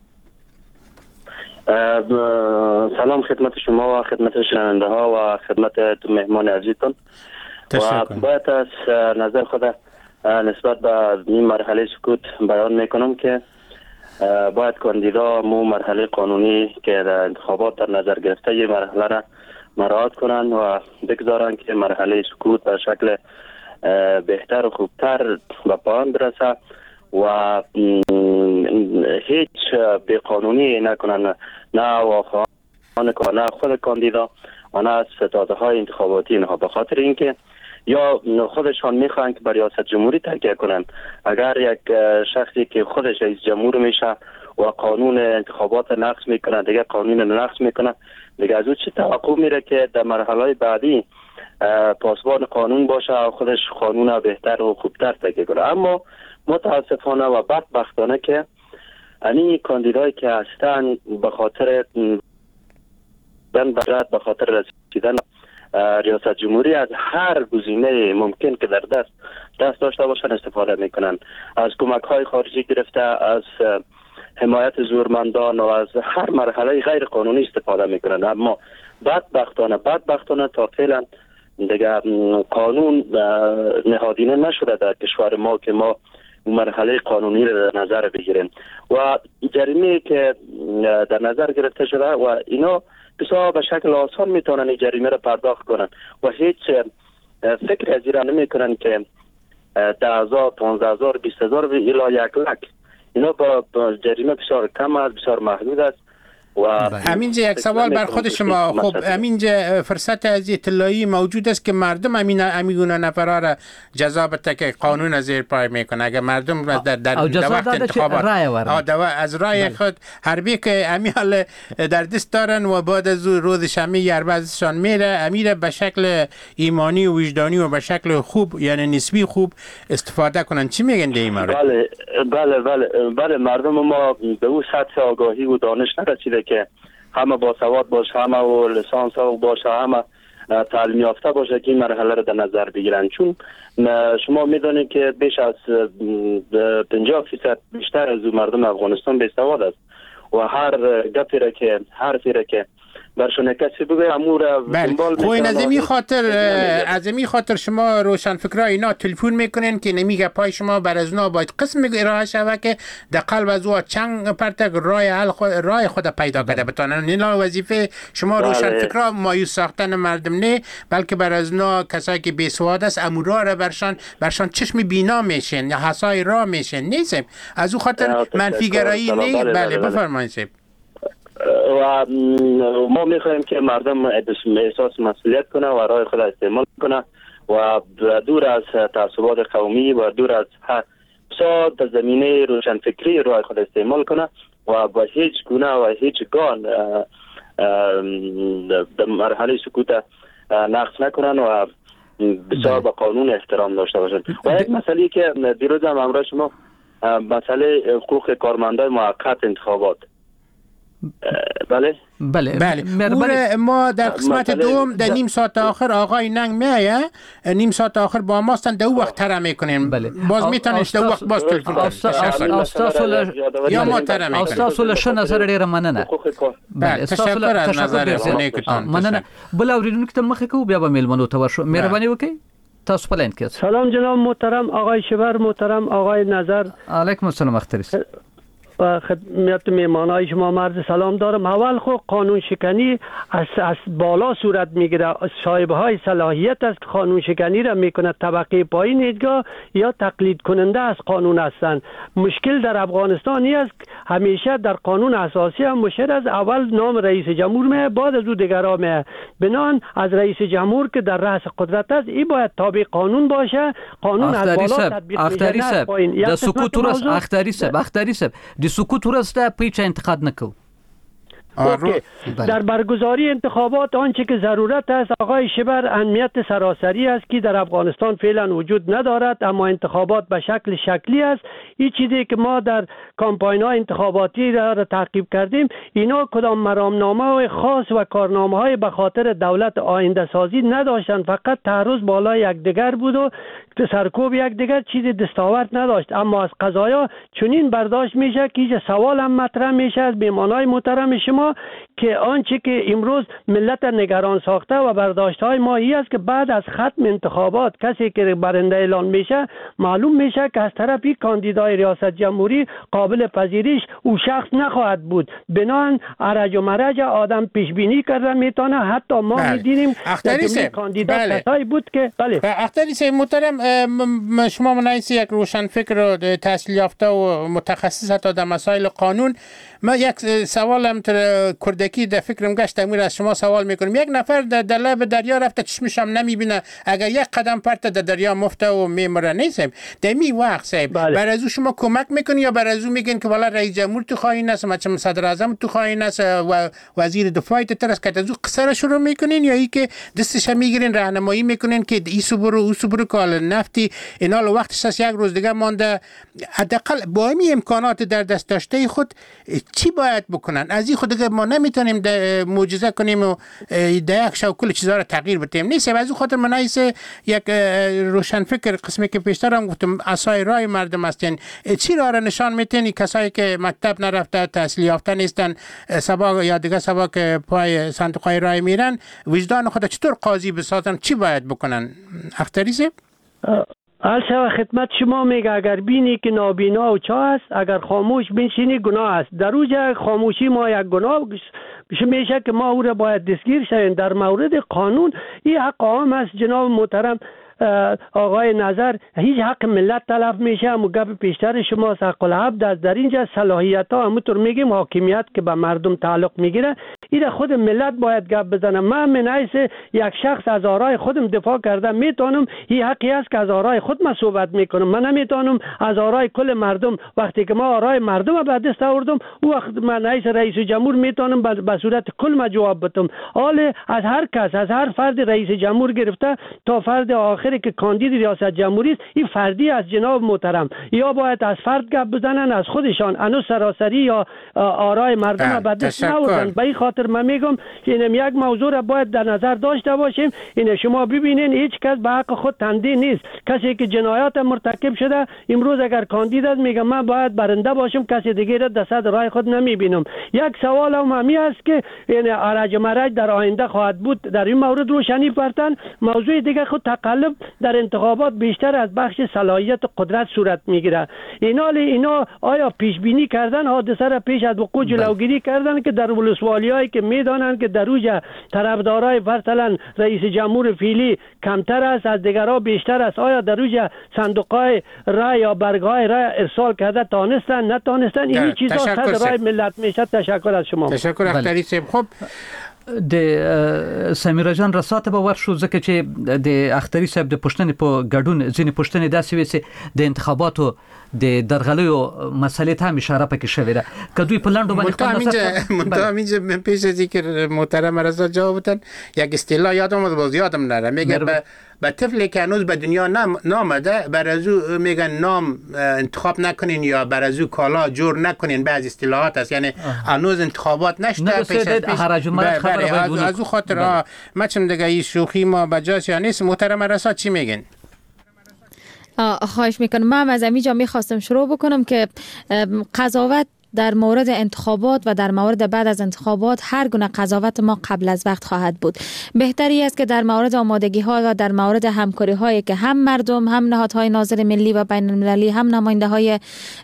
سلام خدمت شما و خدمت شنونده ها و خدمت مهمان عزیزتون و باید از نظر خود نسبت به این مرحله سکوت بیان میکنم که باید کاندیدا مو مرحله قانونی که در انتخابات در نظر گرفته یه مرحله را مراعات کنند و بگذارند که مرحله سکوت به شکل بهتر و خوبتر به پایان برسه و هیچ بیقانونی نکنند نه واخوان نه خود کاندیدا و نه ستاده های انتخاباتی اینها به خاطر اینکه یا خودشان میخوان که بر ریاست جمهوری تکیه کنن اگر یک شخصی که خودش رئیس جمهور میشه و قانون انتخابات نقض میکنه دیگه قانون نقض میکنه دیگه از او چه توقع میره که در مرحله بعدی پاسبان قانون باشه و خودش قانون بهتر و خوبتر تکیه کنه اما متاسفانه و بدبختانه که این کاندیدایی که هستن به خاطر به خاطر رسیدن ریاست جمهوری از هر گزینه ممکن که در دست داشته باشن استفاده میکنن از کمک های خارجی گرفته از حمایت زورمندان و از هر مرحله غیر قانونی استفاده میکنن اما بدبختانه تا فعلا دیگه قانون نهادینه نشده در کشور ما که ما مرحله قانونی را در نظر بگیریم و جریمه که در نظر گرفته شده و اینا بسیار به شکل آسان میتونن این جریمه را پرداخت کنن و هیچ فکر از این نمی کنن که 10,000 15,000 20,000 الی 1 لک اینا با جریمه بسیار کم است بسیار محدود است و همینجا یک سوال بر خود شما خب همینجا فرصت از اطلاعی موجود است که مردم امیگونه نفرها را جزا بده که قانون از زیر پای میکنه اگر مردم در وقت انتخابات از رای خود حربی که امیال در دست دارن و بعد از روز شنبه اربعشان میره امیر به شکل ایمانی و وجدانی و به شکل خوب یعنی نسبی خوب استفاده کنن چی میگن این مورد؟ بله مردم ما به اون سطح آگاهی و دانش نرسیده که همه با سواد باشه همه و لیسانس باشه همه تعلیم یافته باشه که این مرحله رو در نظر بگیرن چون شما میدونید که بیش از 50% بیشتر از مردم افغانستان بی سواد است و هر گپی را که حرفی را که برشون کسی بگه امور دنبال میکنن از این خاطر شما روشنفکرا اینا تلفن میکنن که نمیگه پای شما بر از اونا باید قسم ارائه شوه که در قلب از او چنگ پرتک رای خود پیدا کرده بتونن اینا وظیفه شما روشنفکرا مایوس ساختن مردم نه بلکه بر از اونا کسایی که بی سواد است امورا را برشان چشم بینا میشن یا حسای را میشن نیست از او خاطر منفی گرایی نه بله بفرمایید و ما میخوایم که مردم احساس مسئولیت کنه و رای خود استعمال کنه و دور از تعصبات قومی و دور از در زمینه روشنفکری رای خود استعمال کنه و با هیچ گونه و هیچ گان در مرحله سکوت نقص نکنن و بسیار به قانون احترام داشته باشن و یک مسئله که دیروز هم امروز شما مسئله حقوق کارمندای موقت انتخابات بله بله ما در قسمت دوم در نیم ساعت آخر آقای ننگ میایه، نیم ساعت آخر با ما هستن، در وقت تره میکنیم. باز میتونید در وقت باز تلفن یا ما تره میکنیم. استاسو له نظر ډیره مننه. بله تشکر از نظر نیکتان. مننه. بل اوریدونکو ته مخه کو بیا به میلمنو ته ورشو. مهرباني وکړئ. تاسو په لاین کې. سلام جناب محترم آقای شبر، محترم آقای نظر. علیکم السلام اختری. خدمت میهمانای شما مرد سلام دارم. اول خود قانون شکنی از بالا صورت میگیره. صاحب های صلاحیت است قانون شکنی را میکنه. طبقه پایین هیچگاه یا تقلید کننده از قانون هستند. مشکل در افغانستان است همیشه در قانون اساسی هم مشیر از اول نام رئیس جمهور می بعد از او دیگرا می بنان از رئیس جمهور که در رأس قدرت است این باید تابع قانون باشه. قانون از بالا تطبیق میشه. د سکوت ورځ اختری صاحب د سکوت ورځ ته پیچ انتقاد نکو. در برگزاری انتخابات آنچه که ضرورت است آقای شبر اهمیت سراسری است که در افغانستان فعلا وجود ندارد، اما انتخابات به شکل شکلی است. این چیزی که ما در کمپاین های انتخاباتی را تعقیب کردیم اینا کدام مرامنامه خاص و کارنامه های به خاطر دولت آینده سازی نداشتند، فقط تعرض بالای یکدیگر بود و سرکوب یکدیگر، چیزی دستاورد نداشت. اما از قضایا چنین برداشت میشه که سوال هم مطرح میشه از میهمانای محترم شما که آنچه که امروز ملت نگران ساخته و برداشت های ما این است که بعد از ختم انتخابات کسی که برنده اعلان میشه معلوم میشه که از طرفی کاندیدای ریاست جمهوری قابل پذیریش او شخص نخواهد بود. بنان ارج و مرج آدم پیش بینی کرده میتونه. حتی ما میدینیم در کاندیدا کسایی بود که اختری صاحب محترم شما منایس یک روشن فکر و تحصیل یافته و متخصص حتی در مسائل قانون، ما یک سوالم کردکی در فکرم گشت امیر از شما سوال میکنم. یک نفر در لب دریا رفته چشمش هم نمیبینه، اگر یک قدم پرت در دریا مفته و میمره نیست در می وقت صاحب بر از شما کمک میکنی یا بر از میگن که والا رئیس جمهور تو خواهی نست، مثلا صدر اعظم تو خواهی نست و وزیر دفاع ترس که از قصه را شروع میکنین یا ای که دستش میگیرین راهنمایی میکنین که ایسو برو کال نفتی اینال وقتش از یک روز دیگه مانده، حداقل با این امکانات در دست داشته خود چی باید بکنن؟ از این خود ما نمیتونیم معجزه کنیم و در یک شو کل چیزا رو تغییر بدیم. نیست از اون خاطر من یک روشن فکر قسمی که پیشتر هم گفتم اسای رای مردم هستین. چی را نشان میتونی کسایی که مکتب نرفته تحصیل یافته نیستن سبا یا دیگه سبا که پای صندوق های رای میرن وجدان خود چطور قاضی بسازن؟ چی باید بکنن؟ اختری صاحب البته خدمت شما میگه اگر بینی که نابینا و چا است، اگر خاموش بنشینی گناه است. در اوج خاموشی ما یک گناه میشه که ما او را باید دستگیر شویم. در مورد قانون این حق عام است جناب محترم آقای نظر، هیچ حق ملت تلف میشه. اما گپ پیشتر شما حق العبد است. در اینجا صلاحیت ها همونطور میگیم حاکمیت که به مردم تعلق میگیره این خود ملت باید گپ بزنه. من من حیث یک شخص از آرای خودم دفاع کردم میتونم، این حقی است که از آرای خود من صحبت میکنم. من نمیتونم از آرای کل مردم. وقتی که ما آرای مردم به دست آوردم او وقت من حیث رئیس جمهور میتونم به صورت کل ما جواب بدم. حال از هر کس، از هر فرد رئیس جمهور گرفته تا فرد آخر که کاندید ریاست جمهوری است، این فردی از جناب محترم یا باید از فرد گپ بزنن از خودشان، انو سراسری یا آرای مردم به دست نوردن. به این خاطر من میگم این یک موضوع را باید در نظر داشته باشیم. این شما ببینین هیچ کس به حق خود تنده نیست. کسی که جنایات مرتکب شده امروز اگر کاندید است میگم من باید برنده باشم، کسی دیگه را در صدر رای خود نمیبینم. یک سوال هم همی است که این ارج مرج در آینده خواهد بود. در این مورد روشنی پرتن. موضوع دیگه خود تقلب در انتخابات بیشتر از بخش صلاحیت قدرت صورت میگیره. اینا آیا پیش بینی کردن حادثه را پیش از وقوع جلوگیری کردن که در ولسوالیایی که میدانند که در اوج طرفدارای مثلا رئیس جمهور فعلی کمتر است از دیگرها بیشتر است، آیا در اوج صندوق‌های رای یا برگ‌های رای ارسال کرده تانستن نتانستن؟ این چیزا صد رای ملت میشه. تشکر از شما. تشکر اختری صاحب. خب د سمیرا جان رساته به ورشو ځکه چې د اختری صاحب د پښتنې په ګډون ځینې پښتنې داسې وي چې د انتخاباتو د درغلیو مسئله ته هم اشاره پکې شوې ده که دوی په لاندو باندې همینجا پیش از اینکه محترم رضا جواب بدن یک اصطلاح یادم باز یادم نره میگه به طفلی که هنوز به دنیا نامده بر از او میگن نام انتخاب نکنین یا بر از او کالا جور نکنین. بعض اصطلاحات است، یعنی هنوز انتخابات نشده پیش از او خاطر ما چون دیگه این شوخی ما بجاست یا نیست. محترم رسا چی میگن؟ خواهش میکنم. من از اینجا میخواستم شروع بکنم که قضاوت در مورد انتخابات و در مورد بعد از انتخابات هر گونه قضاوت ما قبل از وقت خواهد بود. بهتری است که در مورد آمادگی ها و در مورد همکاری هایی که هم مردم، هم نهادهای ناظر ملی و بین المللی، هم نماینده های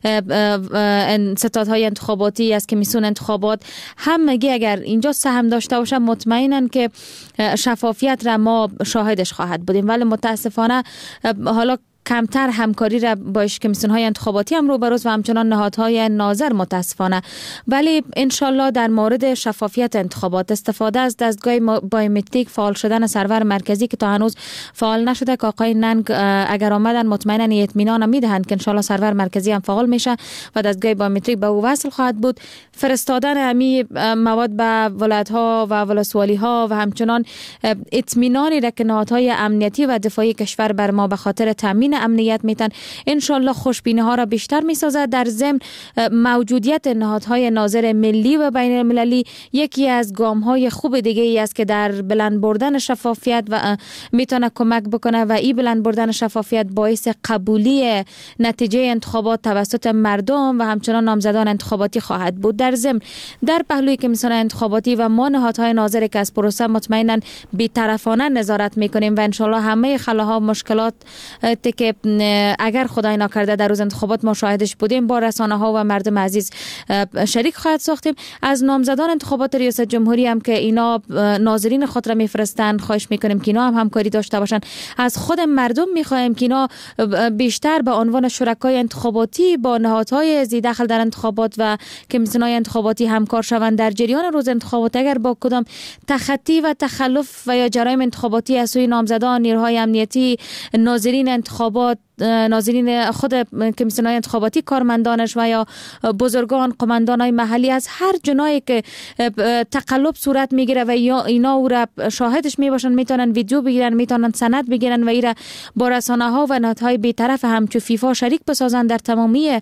ستادهای انتخاباتی از کمیسیون انتخابات همگی اگر اینجا سهم داشته باشن مطمئنن که شفافیت را ما شاهدش خواهد بودیم. ولی متاسفانه حالا کمتر همکاری را با کمیسیون های انتخاباتی هم روبروست و همچنان نهادهای ناظر متاسفانه. ولی انشالله در مورد شفافیت انتخابات، استفاده از دستگاه بایومتریک، فعال شدن سرور مرکزی که تا هنوز فعال نشده که آقای ننگ اگر آمدن مطمئنا اطمینان میدهند که انشالله سرور مرکزی هم فعال میشه و دستگاه بایومتریک به او وصل خواهد بود. فرستادن همی مواد به ولایت ها و ولسوالی ها و همچنان اطمینانی را که نهادهای امنیتی و دفاعی کشور بر ما به خاطر تامین امنیت میتن انشالله خوشبینی ها را بیشتر میسازد. در ضمن موجودیت نهادهای ناظر ملی و بین المللی یکی از گام های خوب دیگه ای است که در بلند بردن شفافیت و میتونه کمک بکنه و این بلند بردن شفافیت باعث قبولی نتیجه انتخابات توسط مردم و همچنان نامزدان انتخاباتی خواهد بود. در ضمن در پهلوی کمیسیون انتخاباتی و ما نهادهای ناظر که از پروسه مطمئنا بی‌طرفانه نظارت میکنیم و انشالله همه خلاها مشکلات که اگر خدای نکرده در روز انتخابات ما شاهدش بودیم با رسانه ها و مردم عزیز شریک خواهد ساختیم. از نامزدان انتخابات ریاست جمهوری هم که اینا ناظرین خود را میفرستن خواهش میکنیم که اینا هم همکاری داشته باشن. از خود مردم میخوایم که اینا بیشتر به عنوان شرکای انتخاباتی با نهادهای ذی دخل در انتخابات و کمیسیون‌های انتخاباتی همکار شوند در جریان روز انتخابات. اگر با کدام تخطی و تخلف و یا جرایم انتخاباتی از سوی نامزدان، نیروهای امنیتی، ناظرین انتخابات، ناظرین خود کمیسیون‌های انتخاباتی، کارمندانش و یا بزرگان قماندان‌های محلی از هر جنایی که تقلب صورت میگیره و یا اینا او را شاهدش میباشن میتونن ویدیو بگیرن، میتونن سند بگیرن و ایرا با رسانه‌ها و نهادهای بی‌طرف همچو فیفا شریک بسازن. در تمامی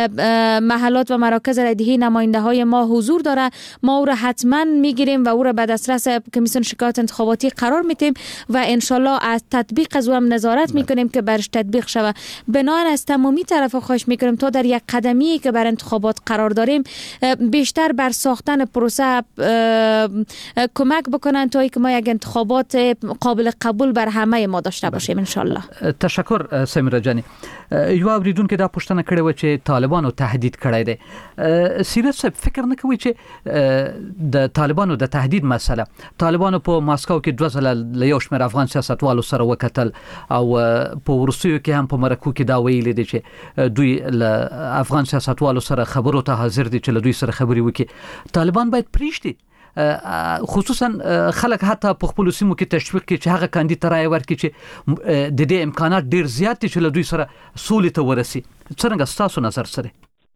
محلات و مراکز رایدهی نماینده‌های ما حضور داره. ما او را حتما میگیریم و او را به دسترس کمیسیون شکایات انتخاباتی قرار میدیم و انشالله از تطبیق از او هم نظارت میکنیم که برش تطبیق شود. بنابراین از تمامی طرف خواهش میکنیم تا در یک قدمی که بر انتخابات قرار داریم بیشتر بر ساختن پروسه کمک بکنن تا اینکه ما یک انتخابات قابل قبول بر همه ما داشته باشیم انشالله. تشکر سمیرا جانی. یو اوریدونکو دا پوښتنه کړې و چې طالبانو تهدید کړی دی. سیرت صاحب فکر نه کوي چې د طالبانو د تهدید مسله طالبانو په ماسکو کې دوه ځله له یو شمېر افغان سیاستوالو سره وکتل او په وروستیو کې هم په مرکو کې دا ویلي دي چې دوی له افغان سیاستوالو سره خبرو ته حاضر دي چې له دوی سره خبرې وکړي. طالبان باید پریږدي خصوصا خلک حتی په خپل سیمو کې تشویق کړي چې هغه کاندید ته رایه ورکړي چې د دې امکانات ډیر زیات دي چې له دوی سره سولې ته ورسي. څنګه ستاسو نظر سره؟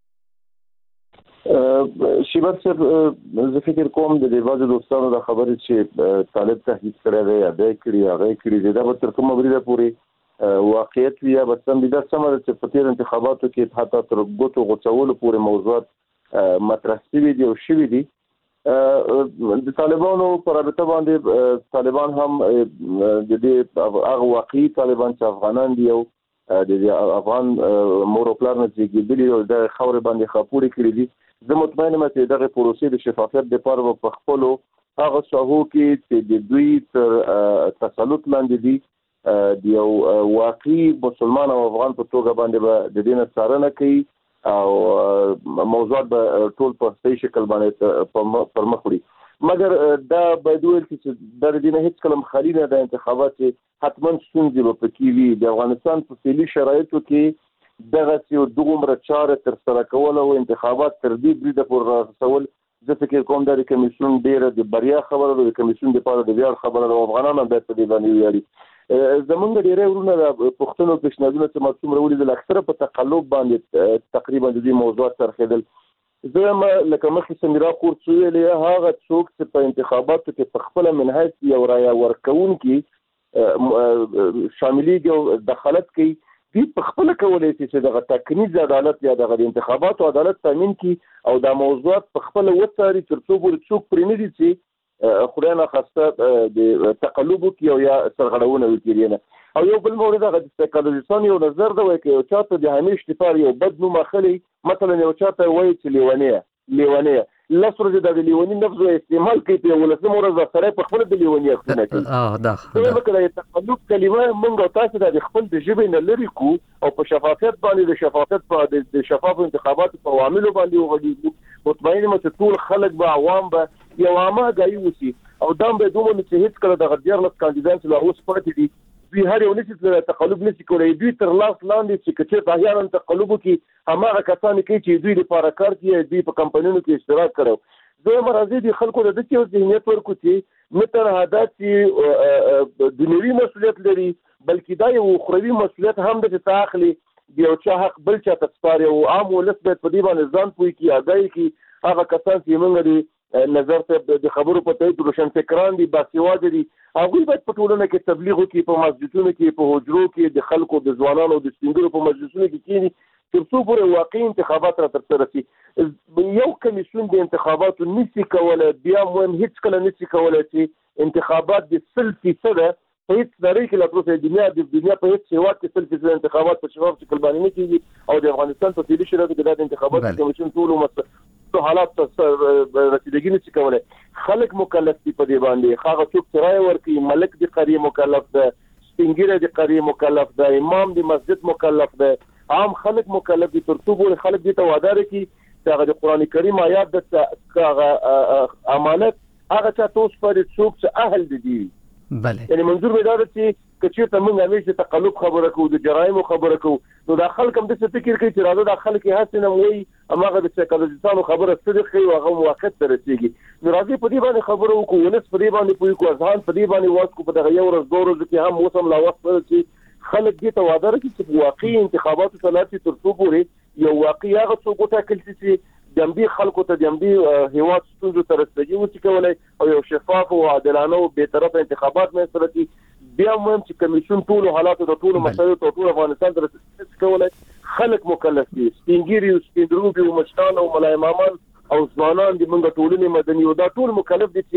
شیبت صاحب زه فکر کوم د دې بعضو دوستانو د خبرې چې طالب تهدید کړی دی یا دی کړي هغه کړي دی دا به تر کومه بریده پورې واقعیت وي یا به سم دي. دا سمه ده چې په تېرو انتخاباتو کې حتی تر ګوتو غوڅولو پورې موضوعات مطرح شوي دي او شوي دي. د طالبانو پر رابطه باندې طالبان هم د دې هغه واقعي طالبان چې افغانان دي او د افغان مور او پلار نه زیږېدلي او د خاورې باندې خاپوړې کړي دي. زه مطمئن یم چې دغه پروسې د شفافیت لپاره په خپلو هغه ساحو کې چې د دوی تر تسلط لاندې دي د یو واقعي مسلمان او افغان په توګه باندې به د دې نه څارنه کوي او موضوعات به ټول په صحیح شکل باندې پر مخ وړي. مګر دا باید ویل چې د دې نه هیڅ کلم خالي نه د انتخابات حتما ستونزې به پکې وي. د افغانستان په فعلي شرایطو کې دغه دومره چارې ترسره کول او انتخابات تر دې بریده پورې رسول زه فکر کوم دا د کمیسیون ډېره د بریا خبره ده، د کمیسیون لپاره د ویاړ خبره ده او افغانان هم باید په دې باندې ویاړي. زمونږ ډېری ورونه د پښتنو پیشنهادونه چې ما څومره ولیدل اکثره په تقلب باندې تقریبا د دې موضوعات څرخېدل. زه لکه مخکې سمیرا قورت ویلې هغه څوک چې په انتخاباتو کې په خپله من حیث یو رایه ورکوونکي شاملېږي او دخالت کوي دوی په خپل کولای شي چې د تکنیز عدالت یا د انتخاباتو عدالت تامین کړي او د موضوعات په خپل وڅاري تر څو پورې څوک پرې نه دي چې خدای نه خواسته د تقلب کې او یا سرغړونه وکړي نه. او یو بل مورد هغه د سایکولوژیستانو یو نظر دی چې یو چاته د همیش لپاره یو بد نوم اخلي، مثلا یو چاته وایي چې لیونیه لس ورځې د لیونی لفظ استعمال کوي په 19 ورځ سره په خپل د لیونی اخلي دا د تقلب کلمه موږ تاسو د خپل د ژبې نه لري کو او په شفافیت باندې د شفاف انتخاباتو په عواملو باندې وغږیږي. مطمئن یم چې ټول خلک به عوام به یو عامه غاي وسی او دا به دومره چې هیڅ کله د غډیر لس کاندیدان چې اوس پاتې دي دوی هر یو نشي تقلب نشي کولای. دوی تر لاس لاندې چې کچې احیانا تقلب کوي هماغه کسان کوي چې دوی لپاره کار کوي، دوی په کمپاینونو کې اشتراک کړو. زه مرزي دي خلکو د دې ذهنیت ورکو چې متر عادت چې دنیوي مسؤلیت لري بلکې دا یو اخروی مسؤلیت هم د تاخلي دی او چې حق بل چا تسپاري او عام ولس به په دې باندې ځان پوي کی اگای کی هغه کسان چې موږ لري نظر ته د خبرو په تایید روشن فکران دي باسیواده دي هغه باید په ټولنه کې تبلیغ وکړي، په مسجدونو کې، په حجرو کې د خلکو د ځوانانو د سپینګرو په مجلسونو کې کېني تر څو پورې واقعي انتخابات را ترسره شي. یو کمیسیون د انتخاباتو نشي کولای بیا مهم هیڅ کله نشي کولای چې انتخابات د 100% په هیڅ نړۍ کې لا پروسه د دنیا په هیڅ هیواد کې 100% انتخابات په شفاف شکل باندې نه کېږي او د افغانستان په تیری شرایطو کې د انتخاباتو کمیسیون ټول حالات رسیدګي نشي کولای. خلک مکلف دي په دې باندې، هغه څوک چې رائے ورکوي ملک د قاری مکلف ده، سپینګیره د قاری مکلف ده، امام د مسجد مکلف ده، عام خلک مکلف دي. تر څو پورې خلک دې ته وعده لري چې هغه د قران کریم آیات د هغه امانت هغه چا توس پر څوک چې اهل دي. بله یعنی منظور به دا چې کچې ته موږ همیشه تقلب خبره کوو، د جرایم خبره کوو، نو دا خلک هم د څه فکر کوي چې راځي دا خلک یې هڅه نه وایي هغه د سایکولوژیستانو خبره صدق کوي او هغه موقت ته رسیږي. نو راځي په دې باندې خبره وکړو، ولس په دې باندې پوي کو، ځان په دې باندې واسکو په دغه یو ورځ دوه ورځې کې هم موسم لا وخت چې خلک دې ته وعده کوي چې واقعي انتخاباتو ته لاړ شي تر څو پورې یو واقعي هغه څوک وټاکل شي چې جنبي خلکو ته جنبي هیواد ستونزو ته رسیدګي وکړي کولای او یو شفاف او عادلانه او به طرفه انتخابات مې سره بیا مهم چې کمیسیون ټول حالات د ټول مسایلو ته ټول افغانستان ته رسیدګي کولای. خلک مکلف دي، سپینګيري او سپیندروبي او مشتان او ملای مامان او ځوانان دي، موږ ټولنې مدني او دا ټول مکلف دي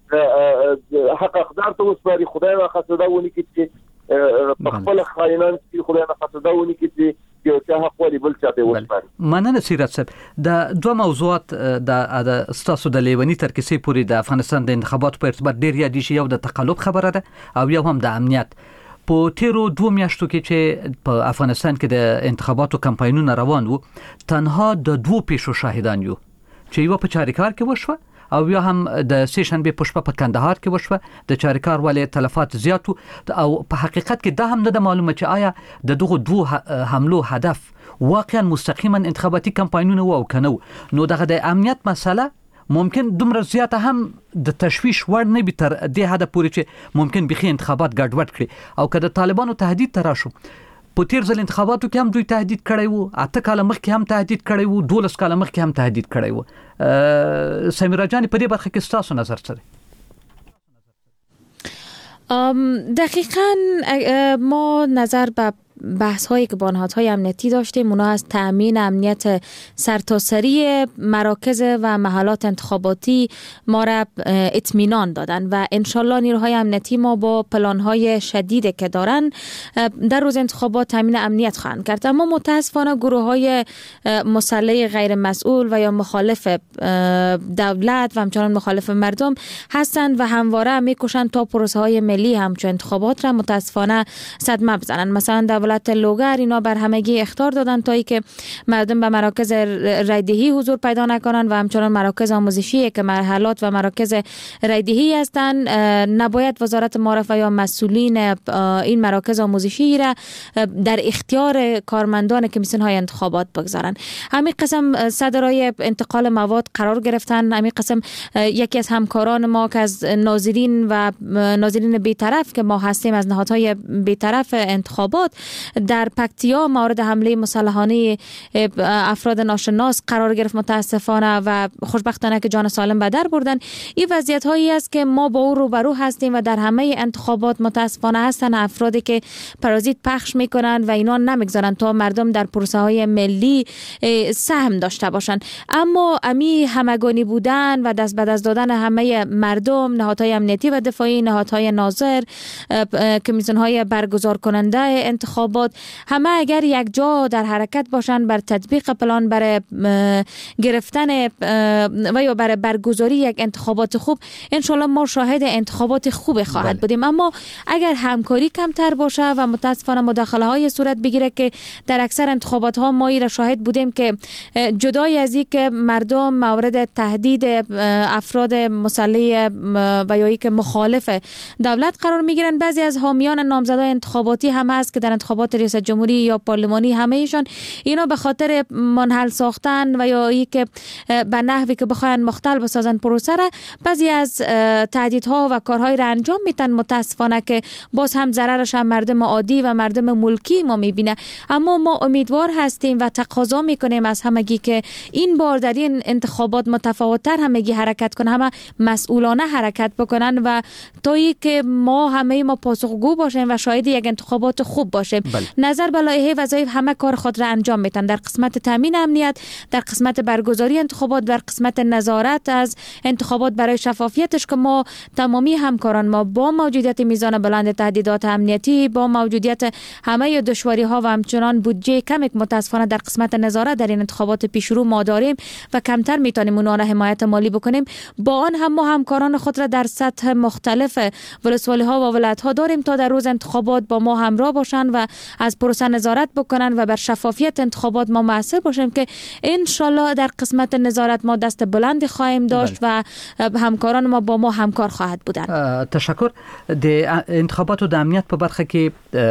چې حق اقدار ته وسپاري. خدای نه خاصه ونی کې چې خپل خاينان چې خدای نه خاصه ونی کې چې یو څه حق ولې بل چاته وسپاري. مننه سیرت صاحب. د دوه موضوعات د ستاسو د لیونی تر کیسې پورې د افغانستان د انتخاباتو په ارتباط ډیر یادی شي، یو د تقلب خبره ده او یو هم د امنیت. په تیرو 2 میاشتو کې چې په افغانستان کې د انتخاباتو کمپاینونه روان وو، تنها د 2 پیښو شاهدان یو چې یو په چاریکار کې وشوه او یا هم د سیشنبه پښپا په کندهار کې وشوه. د چاریکار ولې تلفات زیاتو او په حقیقت کې دا هم نه معلومه چې آیا د دغه 2 حملو هدف واقعا مستقیما انتخاباتي کمپاینونه وو او کنه. نو دغه د امنیت مسله ممکن دومره زیاته هم د تشویش وړ نه به تر دې حد پورې چې ممکن بخي انتخابات ګډوډ کړي. او که د طالبانو تهدید تراشو په تیر ځل انتخاباتو کې هم دوی تهدید کړی وو، 8 کال مخکې هم تهدید کړی وو، 12 کال مخکې هم تهدید کړی وو. سمیرا جان په دې برخه کې ستاسو نظر څه دی؟ دقیقاً ما نظر به بحث هایی که با نهادهای امنیتی داشتیم اونا از تأمین امنیت سرتاسری مراکز و محلات انتخاباتی ما را اطمینان دادن و انشالله نیروهای امنیتی ما با پلانهای شدیدی که دارن در روز انتخابات تأمین امنیت خواهند کرد. اما متاسفانه گروه های مسلح غیر مسئول و یا مخالف دولت و همچنان مخالف مردم هستند و همواره میکشند تا پروسه های ملی همچون انتخابات را متاسفانه صدمه بزنند. مثلا دولت لوگر اینا بر همگی اخطار دادن تا ای که مردم به مراکز رایدهی حضور پیدا نکنن و همچنان مراکز آموزشی که مرحلات و مراکز رایدهی هستند نباید وزارت معارفه یا مسئولین این مراکز آموزشی را در اختیار کارمندان کمیسیون های انتخابات بگذارن. همین قسم صدرای انتقال مواد قرار گرفتن. همین قسم یکی از همکاران ما که از ناظرین بی‌طرف که ما هستیم از نهادهای بی‌طرف انتخابات در پکتیا مورد حمله مسلحانه افراد ناشناس قرار گرفت متاسفانه و خوشبختانه که جان سالم به در بردن. این وضعیت هایی است که ما با او روبرو هستیم و در همه انتخابات متاسفانه هستن افرادی که پارازیت پخش میکنن و اینا نمیگذارن تا مردم در پروسه های ملی سهم داشته باشن. اما امی همگانی بودن و دست به دست دادن همه مردم، نهادهای امنیتی و دفاعی، نهادهای ناظر، کمیسیون های برگزار کننده انتخابات، همه اگر یک جا در حرکت باشن بر تطبیق پلان، برای گرفتن و یا برای برگزاری یک انتخابات خوب، انشالله ما شاهد انتخابات خوب خواهد بودیم. اما اگر همکاری کمتر باشه و متاسفانه مداخله های صورت بگیره که در اکثر انتخابات ها ما را شاهد بودیم که جدای از این که مردم مورد تهدید افراد مسلح و یا که مخالف دولت قرار میگیرن، بعضی از حامیان نامزدای انتخاباتی هم هست که در انتخابات ریاست جمهوری یا پارلمانی همه ایشان اینا به خاطر منحل ساختن و یا ای که به نحوی که بخواین مختل بسازن پروسه را، بعضی از تهدیدها و کارهای را انجام میتن متاسفانه که باز هم ضررش هم مردم عادی و مردم ملکی ما میبینه. اما ما امیدوار هستیم و تقاضا میکنیم از همگی که این بار در این انتخابات متفاوت‌تر همگی حرکت کنن، همه مسئولانه حرکت بکنن و تا ای که ما پاسخگو باشیم و شاهد یک انتخابات خوب باشیم. نظر به لایحه وظایف همه کار خود را انجام میتن، در قسمت تامین امنیت، در قسمت برگزاری انتخابات، در قسمت نظارت از انتخابات برای شفافیتش که ما تمامی همکاران ما با موجودیت میزان بلند تهدیدات امنیتی، با موجودیت همه دشواری ها و همچنان بودجه کمی متاسفانه در قسمت نظارت در این انتخابات پیش رو ما داریم و کمتر میتونیم اونها را حمایت مالی بکنیم، با آن هم ما همکاران خود را در سطح مختلف ولسوالی ها و ولایت ها داریم تا در روز انتخابات با ما همراه باشن و از پروسه نظارت بکنن و بر شفافیت انتخابات ما مؤثر باشیم که ان شاءالله در قسمت نظارت ما دست بلندی خواهیم داشت و همکاران ما با ما همکار خواهد بودن. تشکر. د انتخاباتو د امنیت په برخه کې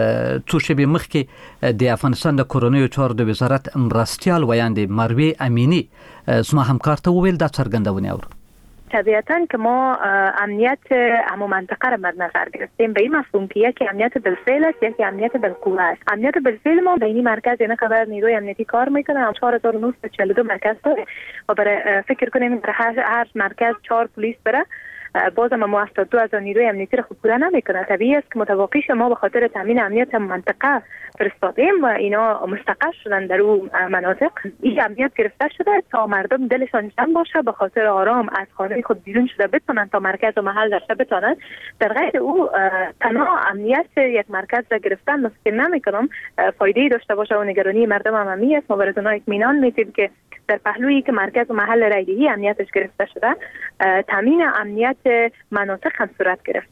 څو شپې مخکې د افغانستان د کورونیو چارو د وزارت مرستیال ویاندې مروه امینی زما همکار ته وویل دا څرګندونه اورو. طبیعتاً که ما امنیت همه منطقه را مد نظر گرفتیم به این مفهوم که یکی امنیت بالفعل است، یکی امنیت بالقوه است. امنیت بالفعل ما به این مرکز اینا که نیروی امنیتی کار میکنه، 4942 مرکز داره و برای فکر کنیم در هر مرکز 4 پلیس بره، بازم ما 72,000 نیروی امنیتی را خوب پوره نمیکنه. طبیعی است که متوقعش ما به خاطر تامین امنیت منطقه فرستادیم و اینا مستقر شدن در اون مناطق. این امنیت گرفته شده تا مردم دلشان جمع باشه، به خاطر آرام از خانه خود بیرون شده بتونن تا مرکز و محل داشته بتونن. در غیر او تنها امنیت یک مرکز را گرفتن ممکن نمیکنم فایده داشته باشه و نگرانی مردم هم همی است. ما برای اونها اطمینان میدیم که در پهلویی که مرکز و محل رایدهی امنیتش گرفته شده، تامین امنیت مناطق هم صورت گرفت.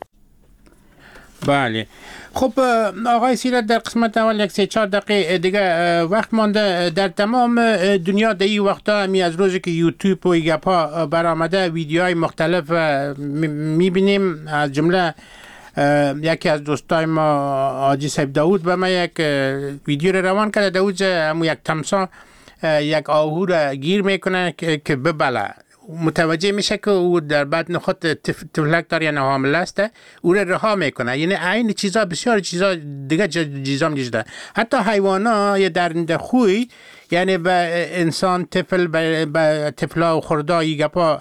بله. خب آقای سیرت، در قسمت اول یک 3-4 دقیقه دیگه وقت مانده. در تمام دنیا در این وقتا همی از روزی که یوتیوب و گپا برآمده ویدیوهای مختلف میبینیم، از جمله یکی از دوستای ما حاجی صاحب داود به ما یک ویدیو رو روان کرده. داود همون یک تمساح یک آهو را گیر میکنه که ببله، متوجه میشه که او در بدن خود تفلک داره یا حامله است، او را رها میکنه. یعنی این چیزا بسیار چیزا دیگه چیزا میجده. حتی حیوانا یا درنده خوی، یعنی به انسان به طفلا و خردایی گپا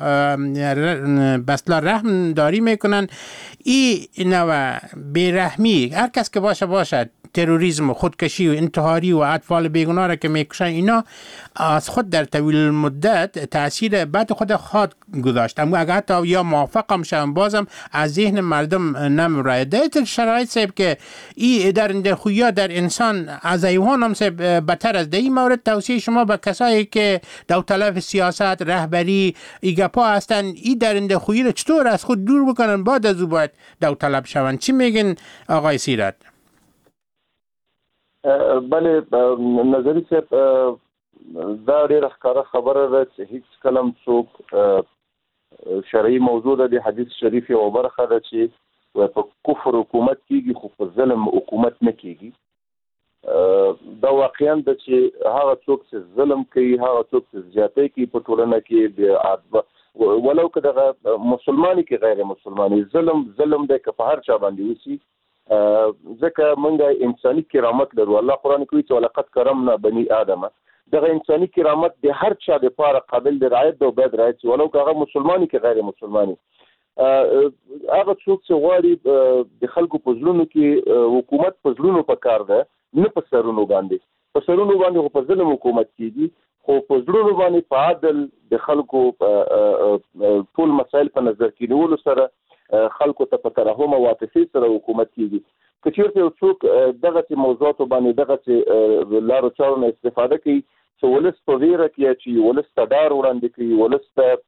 بسلا رحم داری میکنن. این نوع بیرحمی هر کس که باشه تروریسم و خودکشی و انتحاری و اطفال بیگناه را که میکشن، اینا از خود در طویل المدت تاثیر بد خود خواهد گذاشت. اما اگر حتی یا موافق هم شدن بازم از ذهن مردم نمیره. در شرایط سیب که این درنده خویا در انسان از حیوان هم سیب بتر از این مورد، توصیه شما به کسایی که داوطلب سیاست رهبری ایگپا هستن این درنده خویی را چطور از خود دور بکنن بعد از او باید داوطلب شون؟ چی میگن آقای سیرت؟ بله، نظری صاحب دا ډېره ښکاره خبره ده چې هیڅ کلم څوک شرعي موضوع ده. د حدیث شریف یوه برخه ده چې په کفر حکومت کیږي خو په ظلم حکومت نه کیږي. دا واقعا ده چې هغه څوک چې ظلم کوي، هغه څوک چې زیاتی کوي په ټولنه کې، ولو که دغه مسلماني کې غیر مسلماني ظلم دی که په هر چا باندې وشي، ځکه موږ انساني کرامت لرو. الله قرآن کوي چې ولقد کرمنا بني آدم. دغه انساني کرامت د هر چا لپاره قابل د رعایت او باید رعایت ولو که هغه مسلمانۍ کې غیر مسلمانۍ. هغه څوک چې غواړي د خلکو په زړونو کې حکومت په زړونو په کار ده، نه په سرونو باندې. په سرونو باندې په ظلم حکومت کیږي، خو په زړونو باندې په عدل د خلکو ټول مسایل په نظر کې نیولو سره خلکو ته په ترحم او عاطفې سره حکومت کیږي. که چیرته یو څوک دغه موضوعاتو باندې دغه لارو چارو نه استفاده کوي چې ولس په ویره کې چې ولس ته ډار وړاندې کوي، ولس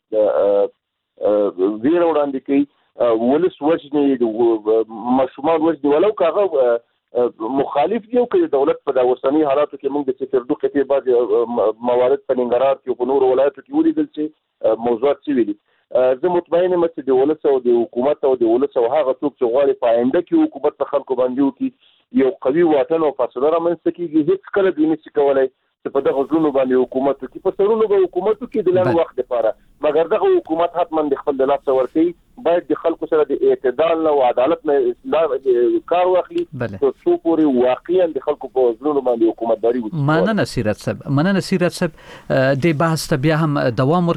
ته ویره وړاندې کوي، ولس وژني، ماشومان وژني، ولو که هغه مخالف دی او که دولت په د اوسنی حالاتو کې موږ د سکردو قطعې بعض موارد په ننګرهار کې او په نورو ولایتو کې ولیدل چې موضوعات څه دي. زه مطمئن یم چې د ولس او د حکومت او د ولس او هغه څوک چې غواړي په آینده کې حکومت په خلکو باندې وکړي یو قوي واټن او فاصله رامنځته کېږي. هېڅ کله دوی نشي کولی چې په دغه زړونو باندې حکومت وکړي. په سرونو به حکومت وکړي د لنډ وخت لپاره، مګر دغه حکومت حتما د خپل د لاسه ورکوي. باید د خلکو سره د اعتدال نه او عدالت نه کار واخلي تر څو پورې واقعا د خلکو په زړونو باندې حکومتداري وکړي. مننه سیرت صاحب. د بحث ته بیا هم دوام